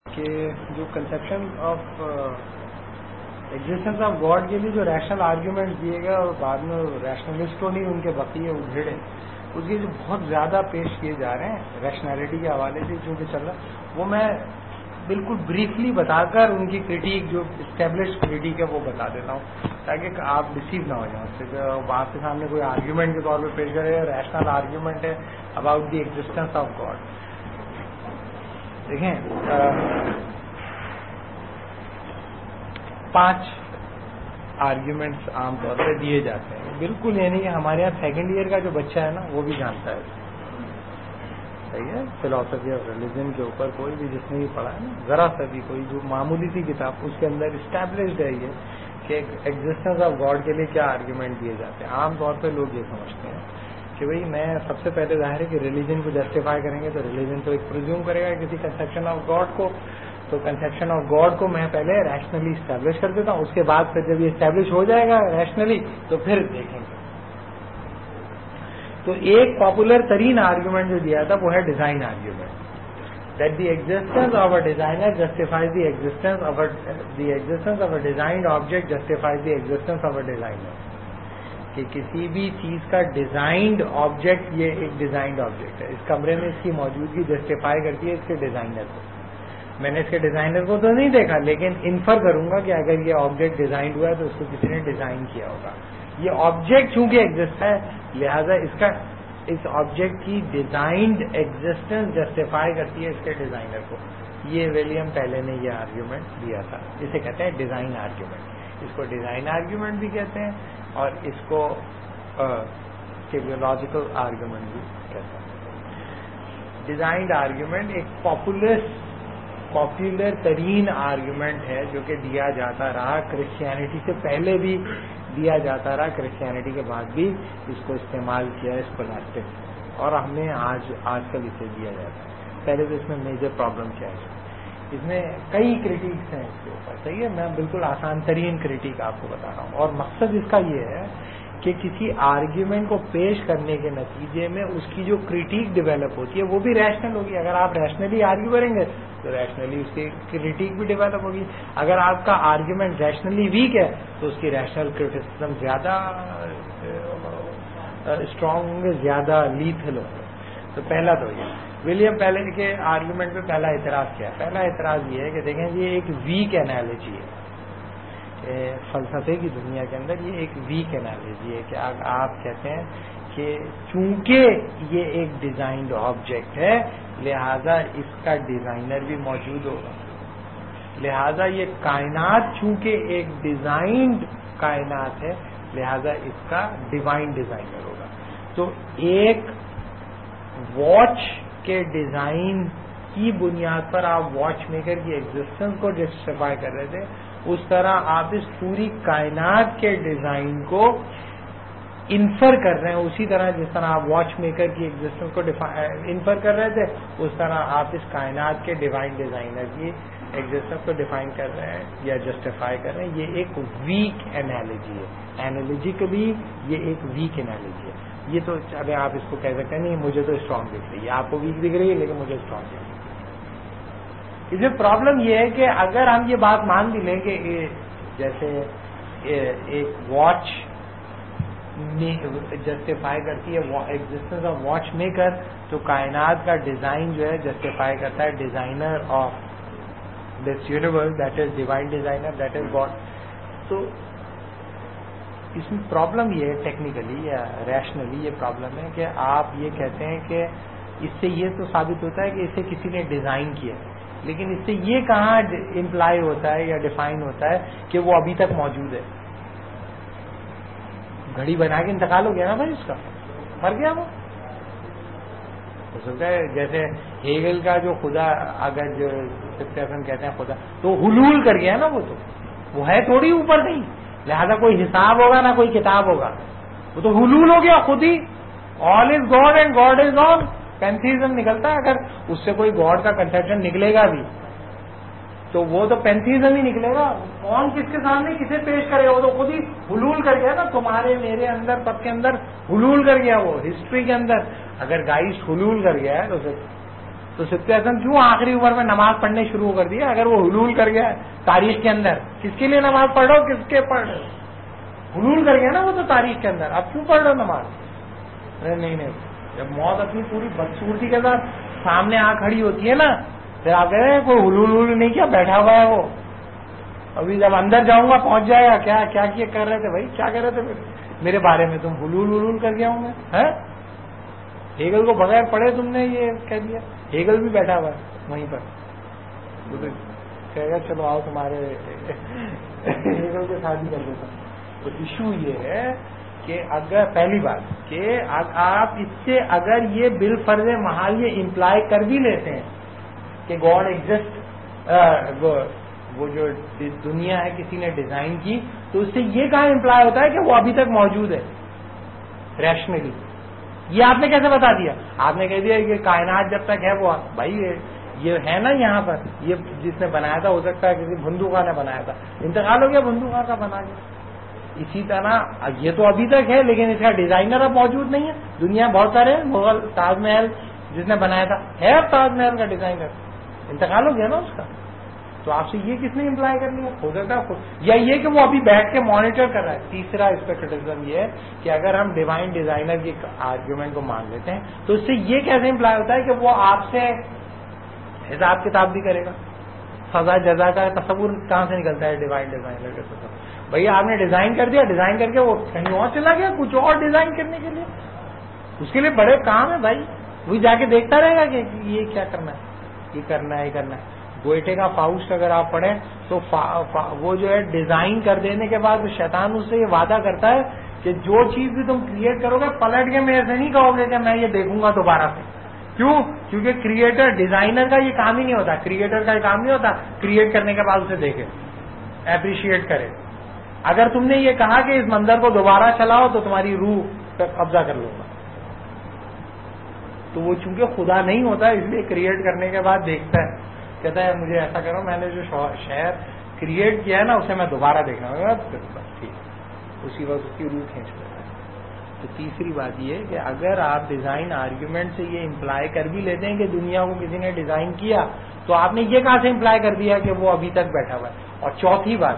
کہ جو conception of existence of God کے لیے جو ریشنل آرگیومنٹ دیے گئے اور بعد میں ریشنلسٹوں نہیں ان کے بقیے ادھیڑے اس کے جو بہت زیادہ پیش کیے جا رہے ہیں ریشنلٹی کے حوالے سے چونکہ چل رہا ہے وہ میں بالکل بریفلی بتا کر ان کی کریٹیک جو اسٹیبلشڈ کریٹیک ہے وہ بتا دیتا ہوں تاکہ آپ ڈسیو نہ ہو جائیں اس سے آپ کے سامنے کوئی آرگیومنٹ کے طور پہ پیش کرے ریشنل آرگیومنٹ ہے about the existence of God. دیکھیں 5 آرگیومنٹس عام طور پہ دیے جاتے ہیں. بالکل یہ نہیں کہ ہمارے یہاں سیکنڈ ایئر کا جو بچہ ہے نا وہ بھی جانتا ہے. صحیح ہے. فلاسفی آف ریلیجن کے اوپر کوئی بھی جس نے بھی پڑھا ہے نا ذرا سا بھی کوئی جو معمولی سی کتاب اس کے اندر اسٹیبلشڈ ہے یہ کہ ایگزسٹنس آف گاڈ کے لیے کیا آرگیومنٹ دیے جاتے ہیں. عام طور پہ لوگ یہ سمجھتے ہیں کہ بھئی میں سب سے پہلے ظاہر ہے کہ ریلیجن کو جسٹیفائی کریں گے تو ریلیجن تو ایک پرزیوم کرے گا کسی کنسیپشن آف گاڈ کو. تو کنسیپشن آف گاڈ کو میں پہلے ریشنلی اسٹیبلش کر دیتا ہوں. اس کے بعد پھر جب یہ اسٹیبلش ہو جائے گا ریشنلی تو پھر دیکھیں گے. تو ایک پاپولر ترین آرگیومنٹ جو دیا تھا وہ ہے design argument. that the existence of a designer justifies the existence of a designed object justifies the existence of a designer. کہ کسی بھی چیز کا ڈیزائنڈ آبجیکٹ یہ ایک ڈیزائنڈ آبجیکٹ ہے. اس کمرے میں اس کی موجودگی جسٹیفائی کرتی ہے اس کے ڈیزائنر کو. میں نے اس کے ڈیزائنر کو تو نہیں دیکھا لیکن انفر کروں گا کہ اگر یہ آبجیکٹ ڈیزائنڈ ہوا ہے تو اس کو کسی نے ڈیزائن کیا ہوگا. یہ آبجیکٹ چونکہ ایگزسٹ ہے لہذا اس آبجیکٹ کی ڈیزائنڈ ایگزسٹنس جسٹیفائی کرتی ہے اس کے ڈیزائنر کو. یہ ولیم پہلے نے یہ آرگیومنٹ دیا تھا. اسے کہتے ہیں ڈیزائن آرگیومنٹ. اس کو ڈیزائن آرگیومنٹ بھی کہتے ہیں اور اس کو ٹیلیولوجیکل آرگیومنٹ بھی کہتے ہیں. ڈیزائنڈ آرگیومنٹ ایک پاپولر ترین آرگیومنٹ ہے جو کہ دیا جاتا رہا. کرسچینٹی سے پہلے بھی دیا جاتا رہا, کرسچینٹی کے بعد بھی اس کو استعمال کیا ہے اسکولاسٹک اور ہمیں آج کل اسے دیا جاتا ہے. پہلے تو اس میں میجر پرابلم کیا ہے, اس میں کئی کریٹیکس ہیں اس کے اوپر. صحیح ہے. میں بالکل آسان ترین کریٹیک آپ کو بتا رہا ہوں اور مقصد اس کا یہ ہے کہ کسی آرگیومنٹ کو پیش کرنے کے نتیجے میں اس کی جو کریٹیک ڈیولپ ہوتی ہے وہ بھی ریشنل ہوگی. اگر آپ ریشنلی آرگیو کریں گے تو ریشنلی اس کی کریٹیک بھی ڈیولپ ہوگی. اگر آپ کا آرگیومنٹ ریشنلی ویک ہے تو اس کی ریشنل کریٹیسزم زیادہ اسٹرانگ ہوں گے, زیادہ لیتھل ہوں گے. تو پہلا تو یہ ولیم پہلے کے آرگیومنٹ پہ پہلا اعتراض کیا ہے. پہلا اعتراض یہ ہے کہ دیکھیں یہ ایک ویک انالوجی ہے. فلسفے کی دنیا کے اندر یہ ایک ویک انالوجی ہے کہ آپ کہتے ہیں کہ چونکہ یہ ایک ڈیزائنڈ آبجیکٹ ہے لہذا اس کا ڈیزائنر بھی موجود ہوگا. لہذا یہ کائنات چونکہ ایک ڈیزائنڈ کائنات ہے لہذا اس کا ڈیوائن ڈیزائنر ہوگا. تو ایک واچ کے ڈیزائن کی بنیاد پر آپ واچ میکر کی ایگزسٹنس کو جسٹیفائی کر رہے تھے, اس طرح آپ اس پوری کائنات کے ڈیزائن کو انفر کر رہے ہیں. اسی طرح جس طرح آپ واچ میکر کی ایگزسٹنس کو انفر کر رہے تھے اس طرح آپ اس کائنات کے ڈیوائن ڈیزائنر کی ایگزسٹنس کو ڈیفائن کر رہے ہیں یا جسٹیفائی کر رہے ہیں. یہ ایک ویک انالوجی ہے. اینالیٹیکلی یہ ایک ویک انالوجی ہے. یہ تو اگر آپ اس کو کہہ سکتے ہیں نہیں مجھے تو اسٹرانگ دکھ رہی ہے, آپ کو ویک دکھ رہی ہے لیکن مجھے اسٹرانگ دکھ رہی ہے. اس میں پرابلم یہ ہے کہ اگر ہم یہ بات مان بھی لیں کہ جیسے ایک واچ جسٹیفائی کرتی ہے ایگزسٹنس آف واچ میکر, تو کائنات کا ڈیزائن جو ہے جسٹیفائی کرتا ہے designer of this universe, that is divine designer, that is God. تو اس میں پرابلم یہ ہے ٹیکنیکلی یا ریشنلی یہ پرابلم ہے کہ آپ یہ کہتے ہیں کہ اس سے یہ تو ثابت ہوتا ہے کہ اسے کسی نے ڈیزائن کیا, لیکن اس سے یہ کہاں امپلائی ہوتا ہے یا ڈیفائن ہوتا ہے کہ وہ ابھی تک موجود ہے. گھڑی بنا کے انتقال ہو گیا نا بھائی, اس کا مر گیا وہ. ہو سکتا ہے جیسے ہیگل کا جو خدا اگر جو اسٹیفن کہتے ہیں خدا تو حلول کر گیا نا, وہ ہے تھوڑی اوپر نہیں, لہذا کوئی حساب ہوگا نہ کوئی کتاب ہوگا, وہ تو حلول ہو گیا خود ہی. All is God and God is all. Pantheism نکلتا ہے. اگر اس سے کوئی گاڈ کا کنسیپشن نکلے گا بھی تو وہ تو پینتھیزم ہی نکلے گا. کون کس کے سامنے کسے پیش کرے گا, وہ تو خود ہی حلول کر گیا نا. تمہارے میرے اندر سب کے اندر حلول کر گیا وہ ہسٹری کے اندر. اگر گائس حلول کر گیا ہے تو پھر تو صدق احسن کیوں آخری عمر میں نماز پڑھنے شروع کر دیا؟ اگر وہ حلول کر گیا تاریخ کے اندر، کس کے لیے نماز پڑھ رہا ہو؟ کس کے پڑھ رہے ہو؟ حلول کر گیا نا وہ تو تاریخ کے اندر، اب کیوں پڑھ رہے ہو نماز؟ نہیں، جب موت اپنی پوری بدصورتی کے ساتھ سامنے آ کھڑی ہوتی ہے نا، پھر آپ کہہ رہے ہیں کوئی حلول نہیں کیا، بیٹھا ہوا ہے وہ، ابھی جب اندر جاؤں گا پہنچ جائے گا، کیا کر رہے تھے بھائی، کیا کہہ رہے تھے میرے بارے میں؟ تم حلول کر گیا ہوں میں؟ ہیگل کو بغیر پڑھے تم نے یہ کہہ دیا؟ ہیگل بھی بیٹھا ہوا ہے وہیں پر، کہے گا چلو آؤ تمہارے ہیگل کے ساتھ ہی کر دیتا ہوں۔ تو ایشو یہ ہے کہ اگر پہلی بات کہ آپ اس سے اگر یہ بالفرض محال یہ امپلائی کر بھی لیتے ہیں کہ گاڈ ایگزسٹ، وہ جو دنیا ہے کسی نے ڈیزائن کی، تو اس سے یہ کہاں امپلائی ہوتا ہے کہ وہ ابھی تک موجود ہے ریشنلی؟ یہ آپ نے کیسے بتا دیا؟ آپ نے کہہ دیا کہ کائنات جب تک ہے وہ، بھائی یہ ہے نا یہاں پر، یہ جس نے بنایا تھا ہو سکتا ہے کسی بندوقہ نے بنایا تھا، انتقال ہو گیا بندوقہ کا بنا کے۔ اسی طرح یہ تو ابھی تک ہے لیکن اس کا ڈیزائنر اب موجود نہیں ہے، دنیا بہت سارے مغل تاج محل جس نے بنایا تھا ہے اب تاج محل کا ڈیزائنر، انتقال ہو گیا نا اس کا۔ تو آپ سے یہ کس نے امپلائی کر لیا؟ ہو سکتا ہے یا یہ کہ وہ ابھی بیٹھ کے مانیٹر کر رہا ہے۔ تیسرا اس پہ کرٹیسزم یہ ہے کہ اگر ہم ڈیوائن ڈیزائنر کی آرگیومنٹ کو مان لیتے ہیں تو اس سے یہ کیسے امپلائی ہوتا ہے کہ وہ آپ سے حساب کتاب بھی کرے گا؟ سزا جزا کا تصور کہاں سے نکلتا ہے ڈیوائن ڈیزائنر کے تصور؟ بھیا آپ نے ڈیزائن کر دیا، ڈیزائن کر کے وہ کہیں اور چلا گیا کچھ اور ڈیزائن کرنے کے لیے، اس کے لیے بڑے کام ہے بھائی، وہی جا کے دیکھتا رہے گا کہ یہ کیا کرنا ہے، یہ کرنا ہے، یہ کرنا ہے۔ گوئٹے کا فاؤسٹ اگر آپ پڑھیں تو وہ جو ہے ڈیزائن کر دینے کے بعد شیطان اس سے یہ وعدہ کرتا ہے کہ جو چیز بھی تم کریٹ کرو گے پلٹ کے میرے سے نہیں کہو گے کہ میں یہ دیکھوں گا دوبارہ سے۔ کیوں؟ کیونکہ کریٹر ڈیزائنر کا یہ کام ہی نہیں ہوتا، کریٹر کا یہ کام نہیں ہوتا کریٹ کرنے کے بعد اسے دیکھے، اپریشیٹ کرے۔ اگر تم نے یہ کہا کہ اس منظر کو دوبارہ چلاؤ تو تمہاری روح پہ قبضہ کر لوں گا، تو وہ چونکہ خدا نہیں ہوتا اس لیے کریٹ کرنے کے بعد دیکھتا ہے، کہتا ہے مجھے ایسا کرو، میں نے جو شہر کریٹ کیا ہے نا اسے میں دوبارہ دیکھنا ہوگا، ٹھیک، اسی وقت اس کی روح کھینچ لیتا ہے۔ تو تیسری بات یہ کہ اگر آپ ڈیزائن آرگیومنٹ سے یہ امپلائی کر بھی لیتے ہیں کہ دنیا کو کسی نے ڈیزائن کیا، تو آپ نے یہ کہاں سے امپلائی کر دیا کہ وہ ابھی تک بیٹھا ہوا ہے؟ اور چوتھی بات،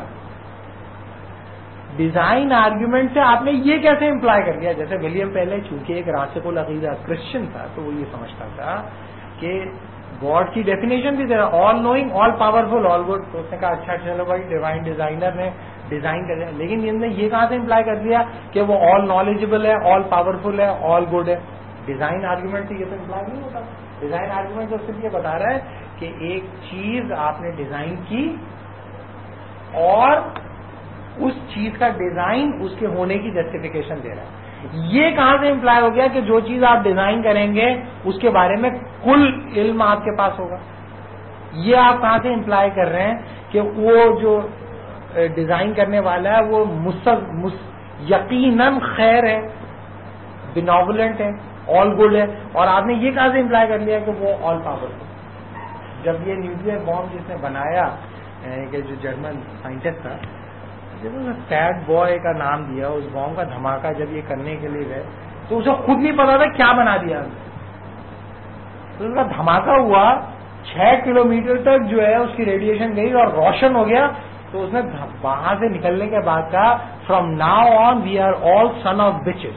ڈیزائن آرگیومنٹ سے آپ نے یہ کیسے امپلائی کر دیا؟ جیسے ولیم پہلے چونکہ ایک راسخ العقیدہ کرسچن تھا تو وہ یہ سمجھتا تھا کہ گاڈ کی ڈیفینیشن بھی دیرا all knowing, all powerful, all good, تو اس نے کہا اچھا چلو بھائی ڈیوائن ڈیزائنر نے ڈیزائن کر دیا، لیکن ان نے یہ کہاں سے امپلائی کر دیا کہ وہ آل نالجبل ہے، آل پاورفل ہے، آل گڈ ہے؟ ڈیزائن آرگیومنٹ سے یہ تو امپلائی نہیں ہوتا۔ ڈیزائن آرگیومنٹ تو صرف یہ بتا رہا ہے کہ ایک چیز آپ نے ڈیزائن کی اور اس چیز کا ڈیزائن اس کے ہونے کی جسٹیفیکیشن دے رہا ہے۔ یہ کہاں سے امپلائی ہو گیا کہ جو چیز آپ ڈیزائن کریں گے اس کے بارے میں کل علم آپ کے پاس ہوگا؟ یہ آپ کہاں سے امپلائی کر رہے ہیں کہ وہ جو ڈیزائن کرنے والا ہے وہ یقیناً خیر ہے، بینوولنٹ ہے، آل گڈ ہے، اور آپ نے یہ کہاں سے امپلائی کر لیا کہ وہ آل پاورفل؟ جب یہ نیوکلیر بام جس نے بنایا کہ جو جرمن سائنٹسٹ تھا، سیڈ بوائے کا نام دیا اس بام کا، دھماکہ جب یہ کرنے کے لیے گئے تو اسے خود نہیں پتا تھا کیا بنا دیا، تو اس کا دھماکہ ہوا 6 کلومیٹر تک جو ہے اس کی ریڈیشن گئی اور روشن ہو گیا، تو اس نے وہاں سے نکلنے کے بعد کہا from now on we are all son of bitches.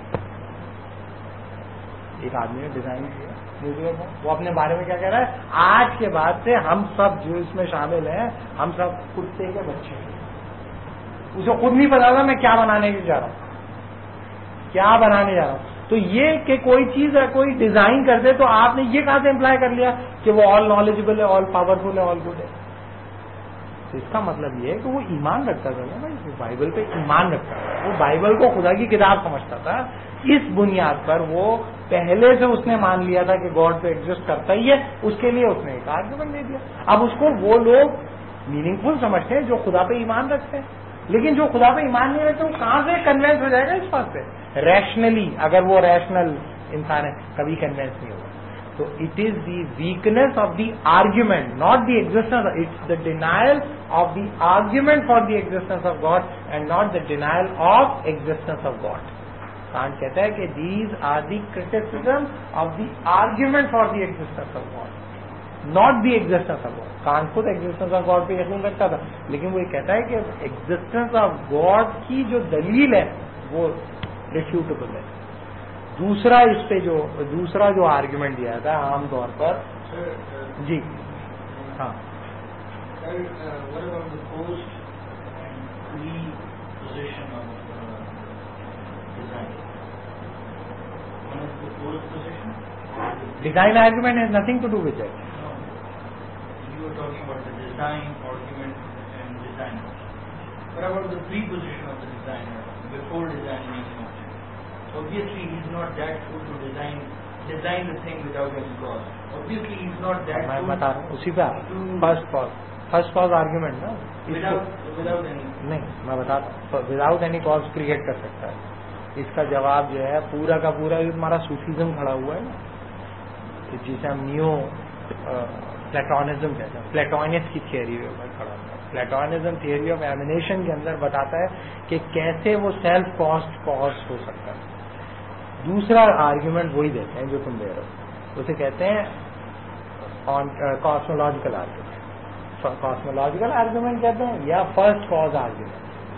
ایک آدمی نے ڈیزائن کیا نیوکلیر بام، وہ اپنے بارے میں کیا کہہ رہا ہے؟ آج کے بعد سے ہم سب جو اس میں شامل ہیں ہم سب کتے کے بچے ہیں۔ اسے خود نہیں پتا تھا میں کیا بنانے جا رہا ہوں، کیا بنانے جا رہا ہوں۔ تو یہ کہ کوئی چیز ہے کوئی ڈیزائن کر دے تو آپ نے یہ کہاں سے امپلائی کر لیا کہ وہ آل نالجبل ہے، آل پاورفل ہے، آل گڈ ہے؟ تو اس کا مطلب یہ ہے کہ وہ ایمان رکھتا تھا نا بھائی، وہ بائبل پہ ایمان رکھتا تھا، وہ بائبل کو خدا کی کتاب سمجھتا تھا، اس بنیاد پر وہ پہلے سے اس نے مان لیا تھا کہ گاڈ تو ایگزسٹ کرتا ہی ہے، اس کے لیے اس نے ایک آرگومنٹ دے دیا۔ اب اس کو وہ لوگ میننگ فل سمجھتے ہیں جو خدا پہ ایمان رکھتے ہیں، لیکن جو خدا پہ ایمان نہیں رکھتے وہ کہاں سے کنوینس ہو جائے گا اس بات پہ؟ ریشنلی، اگر وہ ریشنل انسان ہے کبھی کنوینس نہیں ہوگا۔ تو it is the weakness of the argument, not the existence, it's the denial of the argument for the existence of God and not the denial of existence of God. Kant کہتا ہے کہ these are the criticism of the argument for the existence of God, not the existence of God. Kant خود existence of God پہ یقین رکھتا تھا، لیکن وہ یہ کہتا ہے کہ ایگزسٹنس آف گاڈ کی جو دلیل ہے وہ ریفیوٹیبل ہے. دوسرا اس پہ جو آرگیومنٹ دیا تھا عام طور پر جی ہاں design argument has nothing to do with it. You were talking about the design argument and designer. What about the pre-position of the designer before designing any object? Obviously, he's not that fool to design the thing without any cause. Obviously, he's not that میں fool. بتا رہا ہوں اسی پہ first cause argument نا without any. نہیں میں بتاتا ہوں وداؤٹ اینی کاز کریٹ کر سکتا ہے. اس کا جواب جو ہے پورا کا پورا ہمارا صوفیزم کھڑا ہوا ہے نا، جسے ہم نیو پلیٹونزم کہتے ہیں، پلیٹونس کی تھیوری کے اوپر کھڑا ہوتا ہے. پلیٹونزم تھیوری آف ایمینیشن کے اندر بتاتا ہے کہ کیسے وہ سیلف کاسٹ کاز ہو سکتا ہے. دوسرا آرگیومنٹ وہی دیتے ہیں جو تم دے رہے ہو، اسے کہتے ہیں کاسمولوجیکل آرگیومنٹ. کاسمولوجیکل آرگیومنٹ کہتے ہیں یا فرسٹ کاز آرگیومنٹ.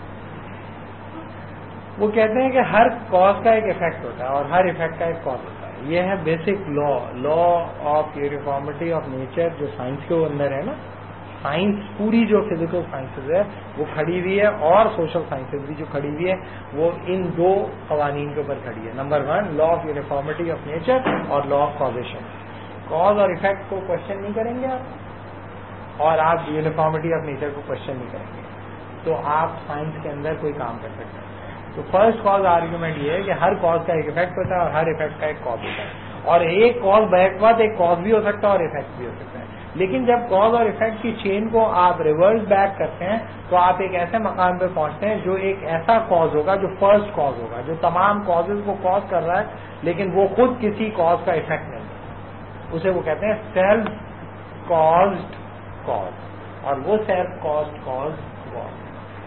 وہ کہتے ہیں کہ ہر کاز کا ایک افیکٹ ہوتا ہے اور ہر افیکٹ کا ایک کاز ہوتا ہے. یہ ہے basic law of uniformity of nature جو سائنس کے اندر ہے نا. سائنس پوری جو فزیکل سائنسز ہے وہ کھڑی ہوئی ہے اور سوشل سائنسز بھی جو کھڑی ہوئی ہے وہ ان دو قوانین کے اوپر کھڑی ہے. Number 1 law of uniformity of nature اور لا آف کازیشن. کاز اور افیکٹ کو کوشچن نہیں کریں گے آپ اور آپ یونیفارمٹی آف نیچر کو کوشچن نہیں کریں گے تو آپ سائنس کے اندر کوئی کام کر سکتے ہیں. تو فرسٹ کاز آرگیومنٹ یہ ہے کہ ہر کاز کا ایک افیکٹ ہوتا ہے اور ہر افیکٹ کا ایک کاز ہوتا ہے اور ایک کاز بیک بعد ایک کاز بھی ہو سکتا ہے اور افیکٹ بھی ہو سکتا ہے. لیکن جب کاز اور افیکٹ کی چین کو آپ ریورس بیک کرتے ہیں تو آپ ایک ایسے مقام پہ پہنچتے ہیں جو ایک ایسا کاز ہوگا جو فرسٹ کاز ہوگا جو تمام کازز کو کاز کر رہا ہے لیکن وہ خود کسی کاز کا افیکٹ نہیں ہے. اسے وہ کہتے ہیں سیلف کازڈ کاز اور وہ سیلف کازڈ کاز گاڈ.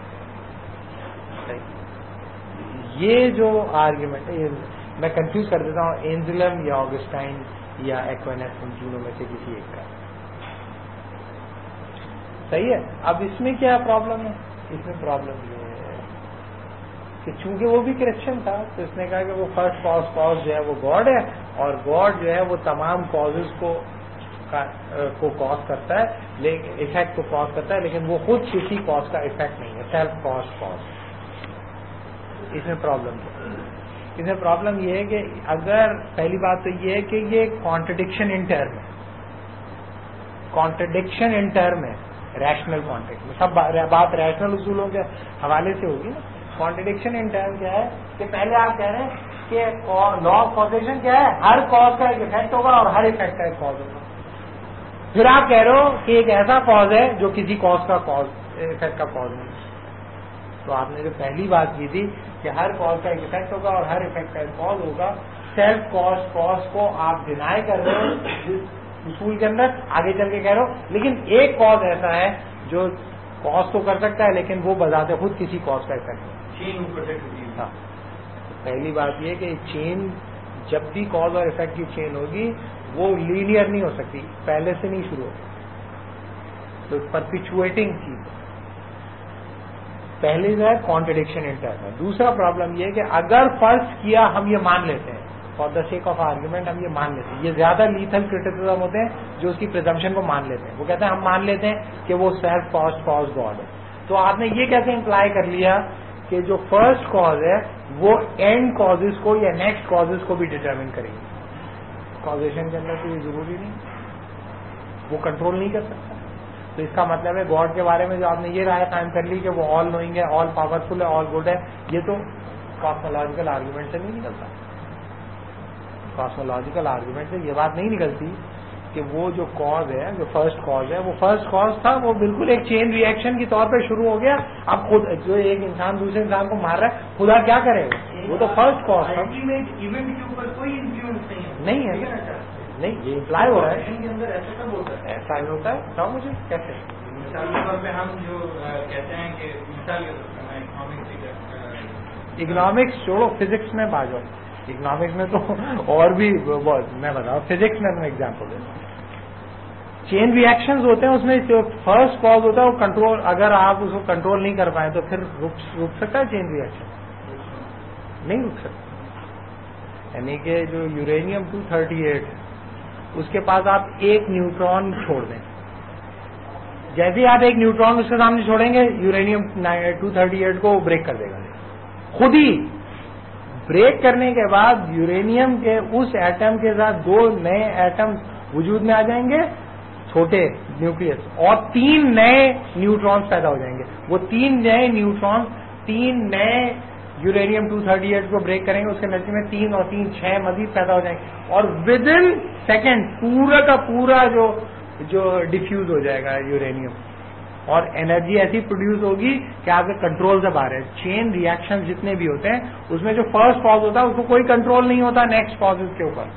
یہ جو آرگیومنٹ ہے میں کنفیوز کر دیتا ہوں اینزلم یا آگسٹائن یا ایکوینس ان تینوں میں سے کسی ایک کا. صحیح ہے. اب اس میں کیا پرابلم ہے؟ اس میں پرابلم یہ ہے کہ چونکہ وہ بھی کرسچن تھا تو اس نے کہا کہ وہ فرسٹ کاز جو ہے وہ گاڈ ہے اور گاڈ جو ہے وہ تمام کازز کو کاز کرتا ہے لیکن افیکٹ کو کاز کرتا ہے لیکن وہ خود کسی کاز کا افیکٹ نہیں ہے. Self cause. اس میں پرابلم کیا؟ اس میں پرابلم یہ ہے کہ اگر پہلی بات تو یہ ہے کہ یہ کانٹرڈکشن ان ٹرم ہے. کانٹرڈکشن ان ٹرم ہے ریشنل کانٹیکٹ میں. سب بات ریشنل اصولوں کے حوالے سے ہوگی نا. کانٹرڈکشن ان ٹرم کیا ہے کہ پہلے آپ کہہ رہے ہیں کہ لا آف کازیشن کیا ہے؟ ہر کاز کا ایک افیکٹ ہوگا اور ہر افیکٹ کا ایک کاز ہوگا. پھر آپ کہہ رہے ہو کہ ایک ایسا کاز ہے جو کسی کاز کا افیکٹ کا کاز نہیں. تو آپ نے جو پہلی بات کی تھی کہ ہر کاز کا ایک افیکٹ ہوگا اور ہر افیکٹ کا ایک کاز ہوگا، سیلف کاز کو آپ ڈینائی کر رہے ہو جس اصول کے اندر آگے چل کے کہہ رہے ہو لیکن ایک کاز ایسا ہے جو کاز تو کر سکتا ہے لیکن وہ بذات خود کسی کاز کا افیکٹ نہیں. ہاں پہلی بات یہ کہ چین جب بھی کاز اور افیکٹ کی چین ہوگی وہ لینئر نہیں ہو سکتی، پہلے سے نہیں شروع ہوگی. تو پرپیچویٹنگ چیز پہلے جو ہے کانٹرڈکشن انٹرم ہے. دوسرا پرابلم یہ ہے کہ اگر فرض کیا ہم یہ مان لیتے ہیں for the sake of argument ہم یہ مان لیتے ہیں، یہ زیادہ لیتھل کرٹیسزم ہوتے ہیں جو اس کی پریزمپشن کو مان لیتے ہیں. وہ کہتے ہیں ہم مان لیتے ہیں کہ وہ سیلف کاز گاڈ ہے. تو آپ نے یہ کیسے امپلائی کر لیا کہ جو فرسٹ کاز ہے وہ اینڈ کازز کو یا نیکسٹ کازز کو بھی ڈٹرمن کرے گی. کازیشن کے اندر تو یہ ضروری نہیں، وہ کنٹرول نہیں کر سکتا. تو اس کا مطلب ہے گاڈ کے بارے میں جو آپ نے یہ رائے قائم کر لی کہ وہ آل نوئنگ ہے، آل پاورفل ہے، آل گڈ ہے، یہ تو کاسمولوجیکل آرگیومنٹ سے نہیں نکلتا. کاسمولوجیکل آرگیومنٹ سے یہ بات نہیں نکلتی کہ وہ جو کاز ہے، جو فرسٹ کاز ہے، وہ فرسٹ کاز تھا، وہ بالکل ایک چین ری ایکشن کی طور پہ شروع ہو گیا. اب خود جو ایک انسان دوسرے انسان کو مار رہا ہے خدا کیا کرے گا؟ وہ تو فرسٹ کاز تھا. ایونٹ کے اوپر کوئی انفلوئنس نہیں ہے. نہیں یہ امپلائی ہو رہا ہے کے اندر ایسا کب ہوتا ہے؟ ایسا نہیں ہوتا ہے. بتاؤ مجھے کیسے. مثال کے طور پہ ہم جو کہتے ہیں کہ مثال اکنامک اکنامکس چھوڑو, فزکس میں آ جاؤ. اکنامکس میں تو اور بھی بہت, میں بتاؤں فزکس میں تمہیں ایگزامپل دیتا ہوں. چین ریئیکشنز ہوتے ہیں, اس میں جو فرسٹ کاز ہوتا ہے وہ کنٹرول, اگر آپ اس کو کنٹرول نہیں کر پائیں تو پھر رک سکتا ہے چین ریئیکشن؟ نہیں رک سکتا. یعنی کہ جو یورینیم 238 اس کے پاس آپ ایک نیوٹران چھوڑ دیں, جیسے آپ ایک نیوٹران اس کے سامنے چھوڑیں گے یورینیم 238 کو بریک کر دے گا خود ہی. بریک کرنے کے بعد یورینیم کے اس ایٹم کے ساتھ 2 نئے ایٹم وجود میں آ جائیں گے, چھوٹے نیوکلیس, اور 3 نئے نیوٹرانز پیدا ہو جائیں گے. وہ 3 نئے نیوٹرانز 3 نئے یورینیم 238 کو بریک کریں گے, اس کے نتیجے میں 3 اور 3 6 مزید پیدا ہو جائیں گے, اور ود ان سیکنڈ پورا کا پورا جو ڈیفیوز ہو جائے گا یورینیم, اور انرجی ایسی پروڈیوس ہوگی کہ آپ کے کنٹرول سے باہر ہے. چین ریئیکشن جتنے بھی ہوتے ہیں اس میں جو فرسٹ کاز ہوتا ہے اس کو کوئی کنٹرول نہیں ہوتا نیکسٹ کازز کے اوپر.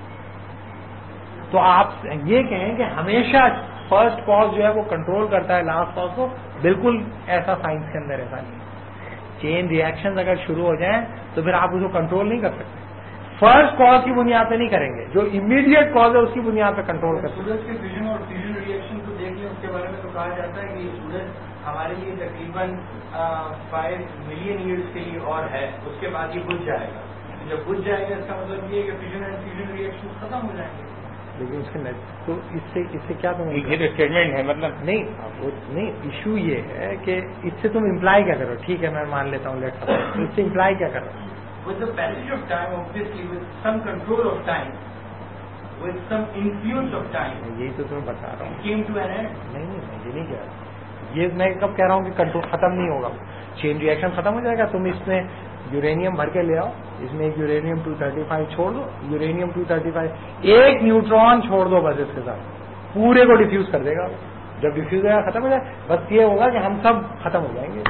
تو آپ یہ کہیں کہ ہمیشہ فرسٹ کاز جو ہے وہ کنٹرول کرتا ہے لاسٹ کاز کو, بالکل ایسا سائنس کے اندر ایسا نہیں ہے. چین ریئیکشن اگر شروع ہو جائیں تو پھر آپ اس کو کنٹرول نہیں کر سکتے. فرسٹ کاز کی بنیاد پہ نہیں کریں گے, جو امیڈیٹ کاز ہے اس کی بنیاد پہ کنٹرول کر سکتے. سورج کے فیوژن اور فیوژن ریئیکشن کو دیکھ لیں, اس کے بارے میں تو کہا جاتا ہے کہ سورج ہمارے لیے تقریباً 5 ملین ایئرس کے لیے اور ہے, اس کے بعد یہ بجھ جائے گا. جب بجھ جائے گا اس کا مطلب یہ ہے کہ فیوژن اینڈ فیوژن ریئیکشن ختم ہو جائیں گے. لیکن اس کے تو اس سے کیا تم اسٹیٹمنٹ ہے, مطلب نہیں ایشو یہ ہے کہ اس سے تم امپلائی کیا کرو. ٹھیک ہے میں مان لیتا ہوں لیٹ سپوز, اس سے امپلائی کیا کرو. With the passage of time, obviously, with some control of time, with some influence of time, یہی تو تمہیں بتا رہا ہوں. it came to an end. نہیں یہ نہیں کہہ رہا. یہ میں کب کہہ رہا ہوں کہ کنٹرول ختم نہیں ہوگا, چین ریئیکشن ختم ہو جائے گا. تم اس میں یورینیم بھر کے لے آؤ, اس میں ایک یورینیم 235 چھوڑ دو, یورینیم 235 ایک نیوٹران چھوڑ دو بس, اس کے ساتھ پورے کو ڈیفیوز کر دے گا. جب ڈیفیوز ہوگا ختم ہو جائے, بس یہ ہوگا کہ ہم سب ختم ہو جائیں گے,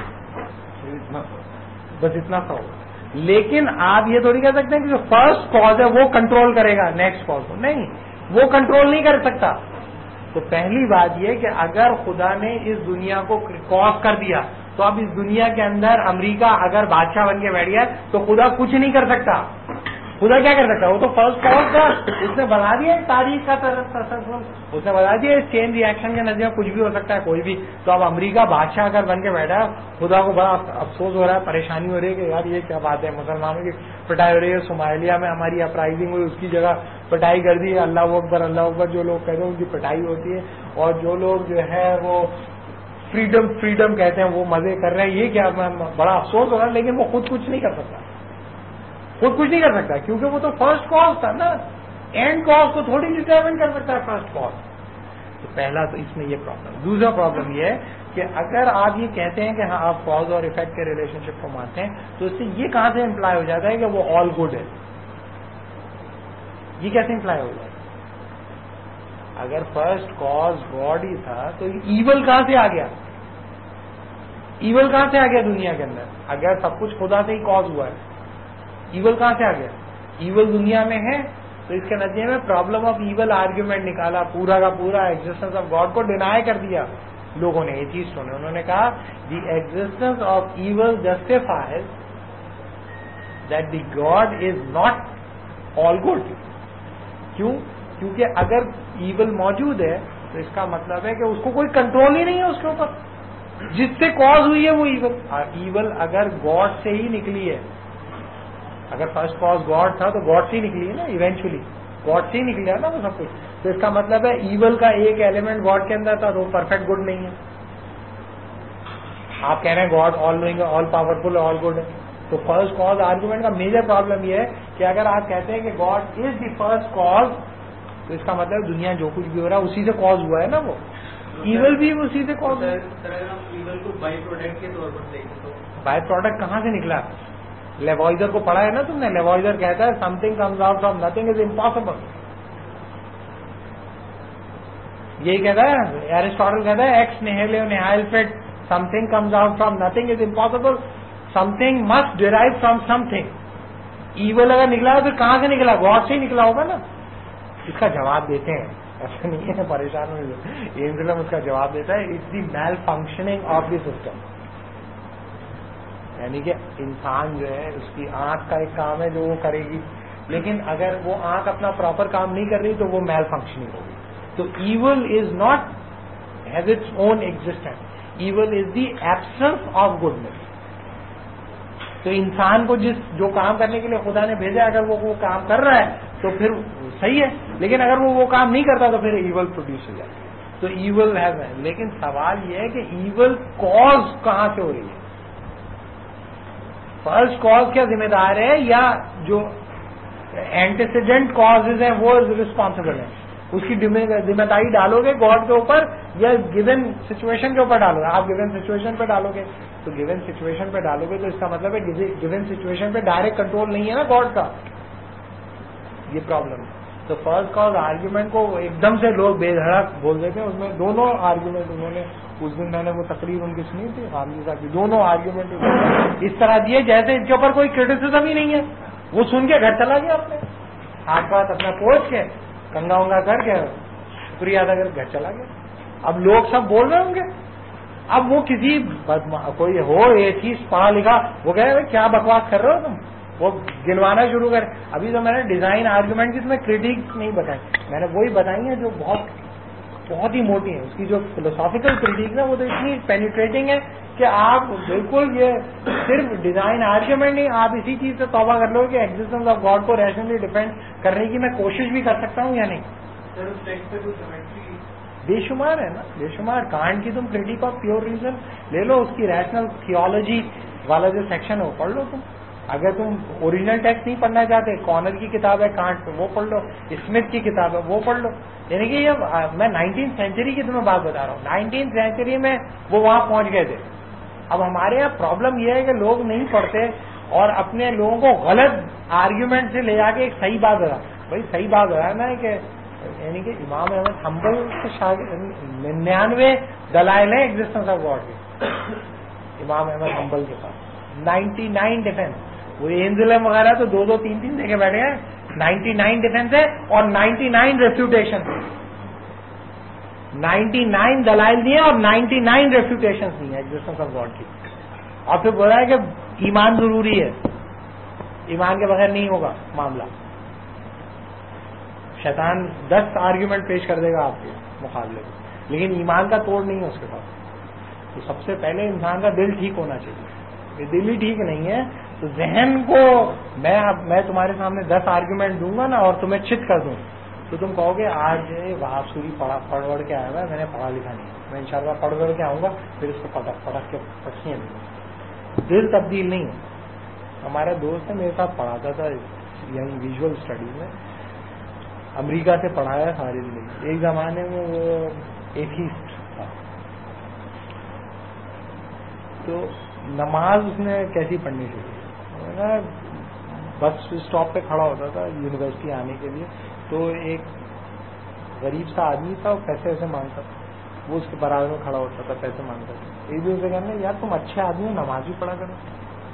بس اتنا سا ہوگا. لیکن آپ یہ تھوڑی کہہ سکتے ہیں کہ جو فرسٹ کاز ہے وہ کنٹرول کرے گا نیکسٹ کاز کو. نہیں, وہ کنٹرول نہیں کر سکتا. تو پہلی بات یہ کہ اگر خدا نے اس دنیا کو کاز کر دیا تو اب اس دنیا کے اندر امریکہ اگر بادشاہ بن کے بیٹھ گیا تو خدا کچھ نہیں کر سکتا. خدا کیا کر سکتا ہے؟ وہ تو فرسٹ کاز تھا, اس نے بنا دیا تاریخ کا تسلسل, اس نے بتا دیا اس چین ریئیکشن کے نتیجے میں کچھ بھی ہو سکتا ہے, کوئی بھی. تو اب امریکہ بادشاہ اگر بن کے بیٹھا ہے, خدا کو بڑا افسوس ہو رہا ہے, پریشانی ہو رہی ہے کہ یار یہ کیا بات ہے, مسلمانوں کی پٹائی ہو رہی ہے, صومالیہ میں ہماری اپرائزنگ ہوئی, اس کی جگہ پٹائی کر دی. اللہ اکبر جو لوگ کہتے ہیں ان کی پٹائی ہوتی ہے, اور جو لوگ جو ہے وہ فریڈم کہتے ہیں وہ مزے کر رہے ہیں. یہ کیا, بڑا افسوس ہو رہا ہے, لیکن وہ خود کچھ نہیں کر سکتا, خود کچھ نہیں کر سکتا, کیونکہ وہ تو فرسٹ کاز تھا نا. اینڈ کاز کو تھوڑی ڈٹرمن کر سکتا ہے فرسٹ کاز. تو پہلا تو اس میں یہ پرابلم. دوسرا پرابلم یہ ہے کہ اگر آپ یہ کہتے ہیں کہ ہاں آپ کاز اور افیکٹ کے ریلیشن شپ کو مانتے ہیں, تو اس سے یہ کہاں سے امپلائی ہو جاتا ہے کہ وہ آل گڈ ہے؟ یہ کیسے امپلائی ہو جاتا ہے؟ اگر فرسٹ کاز گاڈ ہی تھا تو ایول کہاں سے آ گیا؟ ایول کہاں سے آ گیا دنیا کے اندر؟ اگر سب کچھ خدا سے ہی کاز ہوا ہے, ایول کہاں سے آ گیا؟ ایول دنیا میں ہے, تو اس کے نتیجے میں پرابلم آف ایول آرگیومنٹ نکالا, پورا کا پورا ایگزسٹنس آف گاڈ کو ڈینائی کر دیا لوگوں نے, ایتھیسٹوں نے. انہوں نے کہا the existence of evil justifies that the God is not all good. کیوں؟ کیونکہ اگر ایول موجود ہے تو اس کا مطلب ہے کہ اس کو کوئی کنٹرول ہی نہیں ہے اس کے اوپر, جس سے کاز ہوئی ہے وہ ایول. ایول اگر گاڈ سے ہی نکلی ہے, اگر فرسٹ کاز گاڈ تھا تو گاڈ سے ہی نکلی ہے نا, ایونچولی گاڈ سے ہی نکلیا نا وہ سب کچھ. تو اس کا مطلب ہے ایول کا ایک ایلیمنٹ گاڈ کے اندر تھا تو وہ پرفیکٹ گڈ نہیں ہے. آپ کہہ رہے ہیں God all knowing, all powerful, all good ہے. تو فرسٹ کاز آرگومنٹ کا میجر پرابلم یہ ہے کہ اگر آپ کہتے ہیں کہ God is the first cause, تو اس کا مطلب دنیا جو کچھ بھی ہو رہا ہے اسی سے کاز ہوا ہے نا. وہ ایول بھی اسی سے کاز. ایول کو بائی پروڈکٹ کے طور پر دیکھیں تو بائی پروڈکٹ کہاں سے نکلا؟ لیوائزر کو پڑھا ہے نا تم نے؟ لیوائزر کہتا ہے something comes out from nothing is impossible. یہی کہتا ہے ایرسٹاٹل, کہتا ہے ex nihilo nihil fit, something comes out from nothing is impossible, something must derive from something. Evil اگر نکلا ہے تو کہاں سے نکلا؟ گاڈ سے ہی نکلا ہوگا نا. اس کا جواب دیتے ہیں, ایسا نہیں ہے پریشان ہوئے, اس کا جواب دیتا ہے it's the malfunctioning of the system. یعنی کہ انسان جو ہے اس کی آنکھ کا ایک کام ہے جو وہ کرے گی, لیکن اگر وہ آنکھ اپنا پراپر کام نہیں کر رہی تو وہ میل فنکشننگ ہوگی. تو evil is not has its own existence, evil is the absence of goodness. تو انسان کو جو کام کرنے کے لیے خدا نے بھیجا, اگر وہ کام کر رہا ہے تو پھر صحیح ہے, لیکن اگر وہ کام نہیں کرتا تو پھر ایول پروڈیوس ہو جاتی ہے. تو ایول ہے, لیکن سوال یہ ہے کہ ایول کاز کہاں سے ہو رہی ہے, فرسٹ کاز کیا ذمہ دار ہے, یا جو اینٹیسیڈنٹ کازز ہیں وہ رسپانسبل ہیں؟ اس کی ذمہ داری ڈالو گے گاڈ کے اوپر یا گیون سچویشن کے اوپر ڈالو گے؟ آپ گیون سچویشن پہ ڈالو گے, تو گیون سچویشن پہ ڈالو گے تو اس کا مطلب ہے گیون سچویشن پہ ڈائریکٹ کنٹرول نہیں ہے نا گاڈ کا. یہ پرابلم ہے. تو فرسٹ کاز آرگیومنٹ کو ایک دم سے لوگ بے دھڑک بول دیتے ہیں. اس میں دونوں آرگیومنٹ انہوں نے, اس دن میں نے وہ تقریر ان کی سنی تھی غامدی صاحب کی, دونوں آرگیومنٹ اس طرح دیے جیسے ان کے اوپر کوئی کرٹیسزم ہی نہیں ہے. وہ سن کے گھر چلا گیا اپنے ہاتھ پاس اپنا پوچھ کے کنگا ونگا کر کے شکریہ ادا کر گھر چلا گیا. اب لوگ سب بول رہے ہوں گے. اب وہ کسی کوئی ہو یہ چیز پڑھا لکھا, وہ کہہ رہے کیا بکواس کر رہے ہو تم, وہ گنوانا شروع کر. ابھی تو میں نے ڈیزائن آرگومنٹ کی اس میں کریٹک نہیں بتائی, میں نے وہی بتائی ہیں جو بہت ہی موٹی ہیں. اس کی جو فلوسافیکل کریٹک ہے وہ تو اتنی پینیٹریٹنگ ہے کہ آپ بالکل یہ صرف ڈیزائن آرگومنٹ نہیں, آپ اسی چیز سے توبہ کر لو کہ ایگزسٹنس آف گاڈ کو ریشنلی ڈیفینڈ کرنے کی میں کوشش بھی کر سکتا ہوں یا نہیں. بے شمار ہے نا, بے شمار. کانٹ کی تم کریٹک آف پیور ریزن لے لو, اس کی ریشنل تھیولوجی والا جو سیکشن ہے وہ پڑھ لو تم. اگر تم اوریجنل ٹیکسٹ نہیں پڑھنا چاہتے, کارنر کی کتاب ہے کانٹ وہ پڑھ لو, اسمتھ کی کتاب ہے وہ پڑھ لو. یعنی کہ یہ میں 19th سینچری کی تمہیں بات بتا رہا ہوں. 19th سینچری میں وہ وہاں پہنچ گئے تھے. اب ہمارے یہاں پرابلم یہ ہے کہ لوگ نہیں پڑھتے اور اپنے لوگوں کو غلط آرگیومنٹ سے لے جا کے ایک صحیح بات بتا. بھائی صحیح بات بتا نا کہ یعنی کہ امام احمد حنبل کے 99 دلائل ہیں ایگزسٹنس آف گاڈ کے. امام احمد حنبل کے پاس 99 ڈیفینس. وہ اینزلم وغیرہ تو 2 3 دیکھے بیٹھے ہیں. 99 ڈیفینس ہے اور 99 ریفیوٹیشن, 99 دلائل دیے اور 99 ریفیوٹیشن دی ہیں ایگزسٹنس آف گاڈ کی. اور پھر بولا ہے کہ ایمان ضروری ہے, ایمان کے بغیر نہیں ہوگا معاملہ. شیطان 10 آرگیومنٹ پیش کر دے گا آپ کے مقابلے میں, لیکن ایمان کا توڑ نہیں ہے اس کے پاس. تو سب سے پہلے انسان کا دل ٹھیک ہونا چاہیے. یہ دل ہی ٹھیک نہیں ہے تو ذہن کو میں تمہارے سامنے 10 آرگیومنٹ دوں گا نا اور تمہیں چت کر دوں تو تم کہو گے آج وہاں سوری پڑھ وڑ کے آیا ہوا ہے, میں نے پڑھا لکھا نہیں. میں انشاءاللہ پڑھ وڑ کے آؤں گا, پھر اس کو پٹک کے پٹکیاں دوں گا. دل تبدیل نہیں ہے. ہمارا دوست ہے میرے ساتھ پڑھاتا تھا یعنی ویژول اسٹڈیز میں, امریکہ سے پڑھایا ساری زندگی. ایک زمانے میں وہ ایتھیسٹ تھا. تو نماز اس نے کیسی پڑھنی چاہیے, بس اسٹاپ پہ کھڑا ہوتا تھا یونیورسٹی آنے کے لیے, تو ایک غریب سا آدمی تھا, وہ پیسے ویسے مانگتا تھا. وہ اس کے برابر میں کھڑا ہوتا تھا, پیسے مانگتا تھا. ایک دن سے کہنے یار تم اچھے آدمی ہو, نماز بھی پڑھا کرو.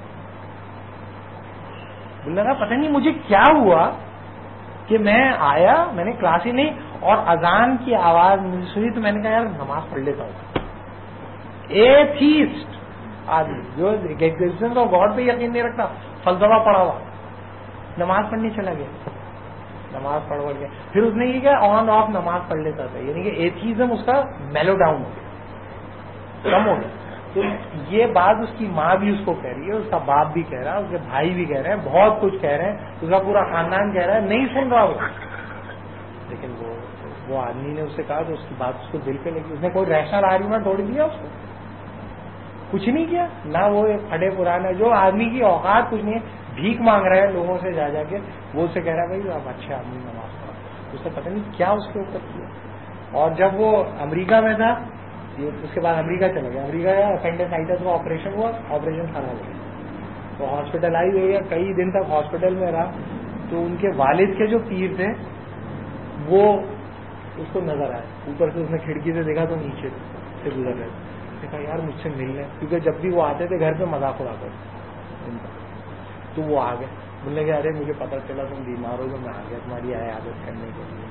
بولنے لگا پتہ نہیں مجھے کیا ہوا کہ میں آیا, میں نے کلاس ہی نہیں, اور اذان کی آواز مجھے سنی تو میں نے کہا یار نماز پڑھ لیتا ہوں. ایتھیسٹ آدمی جو ایگزسٹنس آف گاڈ پہ یقین نہیں رکھتا, فلسفہ پڑھا ہوا, نماز پڑھنے چلا گیا. نماز پڑھ گیا, پھر اس نے یہ کیا آن آف نماز پڑھ لیتا تھا. یعنی کہ ایتھیزم اس کا میلو ڈاؤن ہو گیا, کم ہو گیا. تو یہ بات اس کی ماں بھی اس کو کہہ رہی ہے, اس کا باپ بھی کہہ رہا ہے, اس کے بھائی بھی کہہ رہے ہیں, بہت کچھ کہہ رہے ہیں, اس کا پورا خاندان کہہ رہا ہے, نہیں سن رہا وہ. لیکن وہ آدمی نے اس سے کہا تو اس کی بات اس کو دل پہ لگی. اس نے کوئی ریشنل آرگومنٹ توڑ دیا اس کو, کچھ نہیں کیا. نہ وہ کھڑے پرانے جو آدمی کی اوقات کچھ نہیں ہے, بھیک مانگ رہے ہیں لوگوں سے جا کے, وہ اسے کہہ رہا ہے بھائی آپ اچھے آدمی نماز پڑھو. اس نے پتہ نہیں کیا اس کے اوپر کیا. اور جب وہ امریکہ میں تھا, اس کے بعد امریکہ چلا گیا. امریکہ گیا, اپینڈیسائٹس کا آپریشن ہوا, آپریشن خراب ہو گیا تو ہاسپٹلائز ہو گیا. کئی دن تک ہاسپٹل میں رہا. تو ان کے والد کے جو پیر تھے وہ اس کو نظر آئے اوپر سے. اس نے کھڑکی سے دیکھا تو نیچے سے گزر رہے تھے. کہا یار مجھ سے مل لیں, کیونکہ جب بھی وہ آتے تھے گھر پہ مذاق اڑاتے تھے. تو وہ آ گئے, بولنے کے ارے مجھے پتا چلا تم بیمار ہو تو میں آ گیا تمہاری عیادت کرنے کے لیے.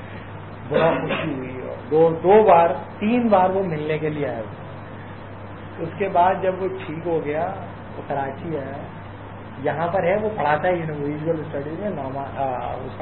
بڑا خوشی ہوئی. اور 2 بار 3 بار وہ ملنے کے لیے آئے. اس کے بعد جب وہ ٹھیک ہو گیا وہ کراچی ہے, یہاں پر ہے, وہ پڑھاتا ہے یونیورسل اسٹڈیز میں, اس کا